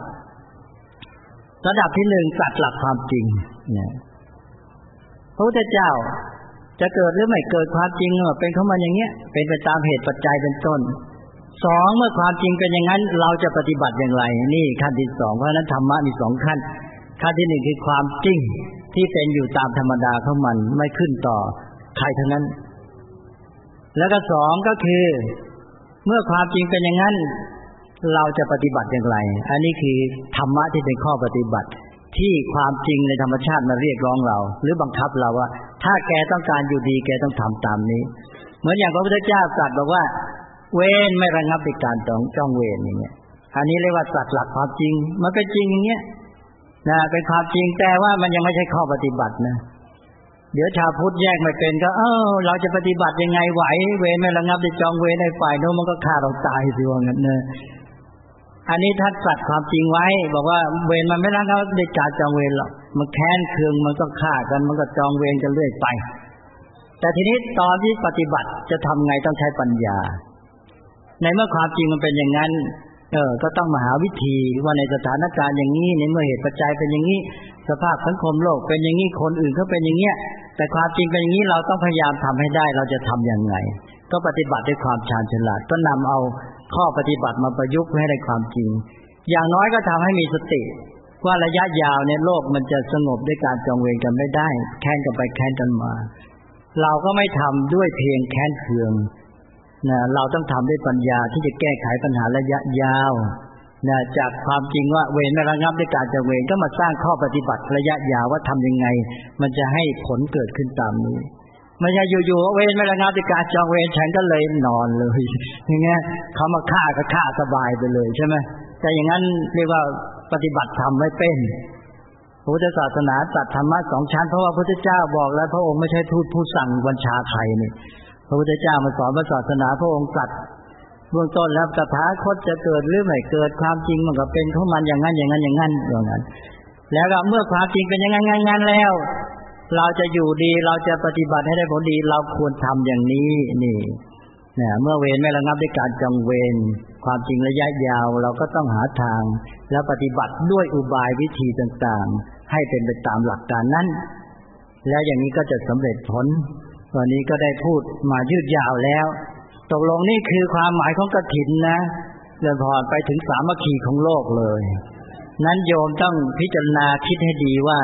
ที่1ตรัสหลักความจริงพระพุทธเจ้าจะเกิดหรือไม่เกิดความจริงเป็นของมันอย่างเงี้ยเป็นไปตามเหตุปัจจัยเป็นต้น2เมื่อความจริงเป็นอย่างนั้นเราจะปฏิบัติอย่างไรนี่ขั้นที่2เพราะฉะนั้นธรรมะมี2ขั้นขั้นที่1คือความจริงที่เป็นอยู่ตามธรรมดาของมันไม่ขึ้นต่อใครทั้งนั้นแล้วก็2ก็คือเมื่อความจริงเป็นอย่างนั้นเราจะปฏิบัติอย่างไรอันนี้คือธรรมะที่เป็นข้อปฏิบัติที่ความจริงในธรรมชาติมาเรียกร้องเราหรือบังคับเราว่าถ้าแกต้องการอยู่ดีแกต้องทำตามนี้เหมือนอย่างพระพุทธเจ้าตรัสบอกว่าเวรไม่ระงับด้วยการจ้องเวรอย่างเงี้ยอันนี้เรียกว่าตรัสหลักความจริงมันเป็นจริงอย่างเงี้ยเป็นความจริงแต่ว่ามันยังไม่ใช่ข้อปฏิบัตินะเดี๋ยวชาวพุทธแยกไม่เป็นก็เราจะปฏิบัติยังไงไหวเวรไม่ระงับด้วยจองเวรในฝ่ายโน้นมันก็ฆ่าเราตายสิว่างั้นนะอันนี้ท่านตรัสความจริงไว้บอกว่าเวรมันไม่ระงับด้วยการจองเวรหรอกมันแค้นเคืองมันก็ฆ่ากันมันก็จองเวรกันเรื่อยไปแต่ทีนี้ตอนที่ปฏิบัติจะทำไงต้องใช้ปัญญาในเมื่อความจริงมันเป็นอย่างนั้นก็ต้องมาหาวิธีว่าในสถานการณ์อย่างนี้ในเมื่อเหตุปัจจัยเป็นอย่างนี้สภาพสังคมโลกเป็นอย่างนี้คนอื่นเขาเป็นอย่างเงี้ยแต่ความจริงเป็นอย่างนี้เราต้องพยายามทำให้ได้เราจะทำยังไงก็ปฏิบัติด้วยความชาญฉลาดก็นำเอาข้อปฏิบัติมาประยุกต์ให้ได้ความจริงอย่างน้อยก็ทำให้มีสติว่าระยะยาวในโลกมันจะสงบด้วยการจองเวรกันไม่ได้แค้นกันไปแค้นกันมาเราก็ไม่ทำด้วยเพียงแค้นเคืองนะเราต้องทำด้วยปัญญาที่จะแก้ไขปัญหาระยะยาวนะจากความจริงว่าเวรไม่ระงับด้วยการจองเวรก็มาสร้างข้อปฏิบัติระยะยาวว่าทำยังไงมันจะให้ผลเกิดขึ้นตามนี้ไม่ใช่อยู่ๆเวรไม่ระงับด้วยการจองเวรฉันก็เลยนอนเลยอย่างเงี้ยเขามาฆ่าก็ฆ่าสบายไปเลยใช่ไหมแต่อย่างนั้นเรียกว่าปฏิบัติธรรมไม่เป็นพุทธศาสนาตรัสธรรมะ2ชั้นเพราะว่าพระพุทธเจ้าบอกแล้วพระองค์ไม่ใช่ทูตผู้สั่งบัญชาใครนี่พระพุทธเจ้ามาสอนศาสนาพระองค์ตรัสเบื้องต้นแล้วตถาคตจะเกิดหรือไม่เกิดความจริงมันก็เป็นของมันอย่างนั้นอย่างนั้นอย่างนั้นอย่างนั้นแล้วก็เมื่อความจริงเป็นอย่างนั้นงั้นแล้วเราจะอยู่ดีเราจะปฏิบัติให้ได้ผลดีเราควรทำอย่างนี้นี่เนี่ยเมื่อเวรไม่ระงับด้วยการจองเวรความจริงระยะยาวเราก็ต้องหาทางและปฏิบัติด้วยอุบายวิธีต่างๆให้เป็นไปตามหลักการนั้นแล้วอย่างนี้ก็จะสำเร็จผลวันนี้ก็ได้พูดมายืดยาวแล้วตกลงนี่คือความหมายของกฐินนะเดินผ่านไปถึงสามัคคีของโลกเลยนั้นโยมต้องพิจารณาคิดให้ดีว่า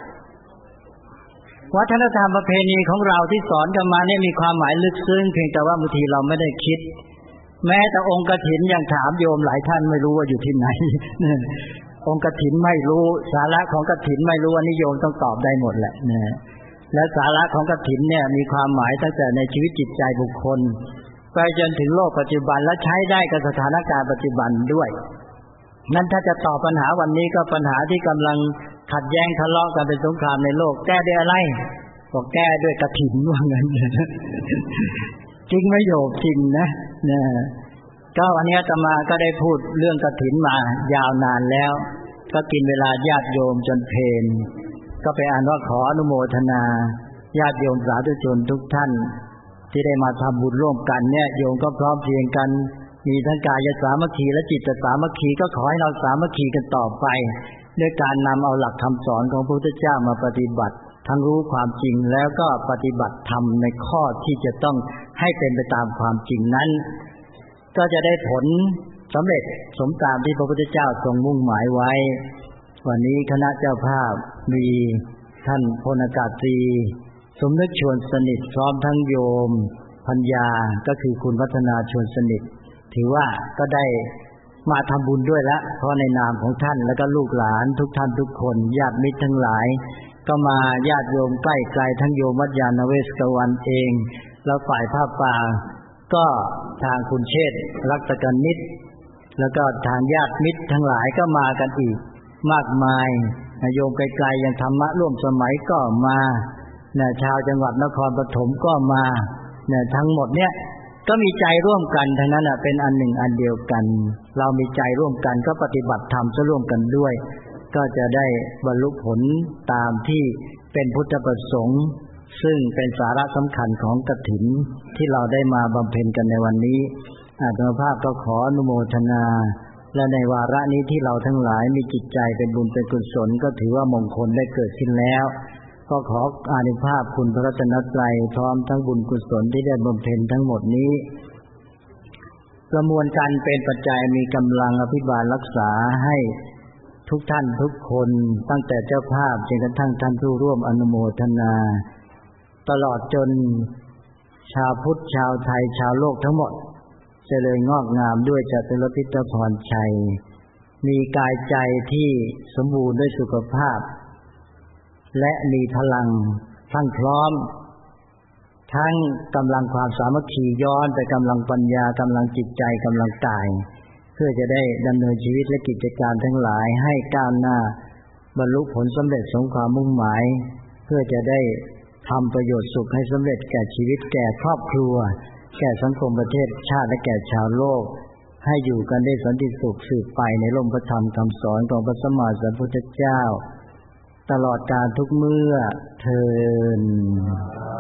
วัฒนธรรมประเพณีของเราที่สอนกันมาเนี่ยมีความหมายลึกซึ้งเพียงแต่ว่าบางทีเราไม่ได้คิดแม้แต่องค์กฐินยังถามโยมหลายท่านไม่รู้ว่าอยู่ที่ไหนองค์กฐินไม่รู้สาระของกฐินไม่รู้อันนี้โยมต้องตอบได้หมดแหละนะและสาระของกฐินเนี่ยมีความหมายตั้งแต่ในชีวิตจิตใจบุคคลไปจนถึงโลกปัจจุบันและใช้ได้กับสถานการณ์ปัจจุบันด้วยนั้นถ้าจะตอบปัญหาวันนี้ก็ปัญหาที่กำลังขัดแย้งทะเลาะกันเป็นสงครามในโลกแก้ด้วยอะไรบอกแก้ด้วยกฐินว่างั้นจริงไหมโยมจริงนะก็วันนี้อาตมาก็ได้พูดเรื่องกฐินมายาวนานแล้วก็กินเวลาญาติโยมจนเพลินก็ไปอ่านว่าขออนุโมทนาญาติโยมสาธุชนทุกท่านที่ได้มาทำบุญร่วมกันเนี่ยโยมก็พร้อมเพรียงกันมีทั้งกายสามัคคีและจิตสามัคคีก็ขอให้เราสามัคคีกันต่อไปด้วยการนำเอาหลักคำสอนของพระพุทธเจ้ามาปฏิบัติทั้งรู้ความจริงแล้วก็ปฏิบัติธรรมในข้อที่จะต้องให้เป็นไปตามความจริงนั้นก็จะได้ผลสำเร็จสมตามที่พระพุทธเจ้าทรงมุ่งหมายไว้วันนี้คณะเจ้าภาพมีท่านพลอากาศตรีสมนึกชวนสนิทพร้อมทั้งโยมปัญญาก็คือคุณพัฒนาชวนสนิทถือว่าก็ได้มาทำบุญด้วยละเพราะในนามของท่านแล้วก็ลูกหลานทุกท่านทุกคนญาติมิตรทั้งหลายก็มาญาติโยมใกล้ไกลทั้งโยมวัดยานเวศกวันเองแล้วฝ่ายผ้าป่าก็ทางคุณเชษฐ์รัตกนิษฐ์แล้วก็ทางญาติมิตรทั้งหลายก็มากันอีกมากมายโยมไกลๆอย่างธรรมะร่วมสมัยก็มาชาวจังหวัดนครปฐมก็มาทั้งหมดเนี่ยก็มีใจร่วมกันทั้งนั้นเป็นอันหนึ่งอันเดียวกันเรามีใจร่วมกันก็ปฏิบัติธรรมจะร่วมกันด้วยก็จะได้บรรลุผลตามที่เป็นพุทธประสงค์ซึ่งเป็นสาระสำคัญของกฐินที่เราได้มาบำเพ็ญกันในวันนี้อาตมาภาพก็ขออนุโมทนาและในวาระนี้ที่เราทั้งหลายมีจิตใจเป็นบุญเป็นกุศลก็ถือว่ามงคลได้เกิดขึ้นแล้วก็ขออานุภาพคุณพระรัตนตรัยพร้อมทั้งบุญกุศลที่ได้บำเพ็ญทั้งหมดนี้ประมวลกันเป็นปัจจัยมีกำลังอภิบาลรักษาให้ทุกท่านทุกคนตั้งแต่เจ้าภาพจนกระทั่งท่านผู้ร่วมอนุโมทนาตลอดจนชาวพุทธชาวไทยชาวโลกทั้งหมดเจริญงอกงามด้วยจตุรพิธพรชัยมีกายใจที่สมบูรณ์ด้วยสุขภาพและมีพลังทั้งพร้อมทั้งกำลังความสามัคคีย้อนไปกำลังปัญญากำลังจิตใจกำลังกายเพื่อจะได้ดำเนินชีวิตและกิจการทั้งหลายให้ก้าวหน้าบรรลุผลสำเร็จสมความมุ่งหมายเพื่อจะได้ทำประโยชน์สุขให้สำเร็จแก่ชีวิตแก่ครอบครัวแก่สังคมประเทศชาติและแก่ชาวโลกให้อยู่กันได้สันติสุขสืบไปในร่มพระธรรมคำสอนของพระสัมมาสัมพุทธเจ้าตลอดกาลทุกเมื่อเทอญ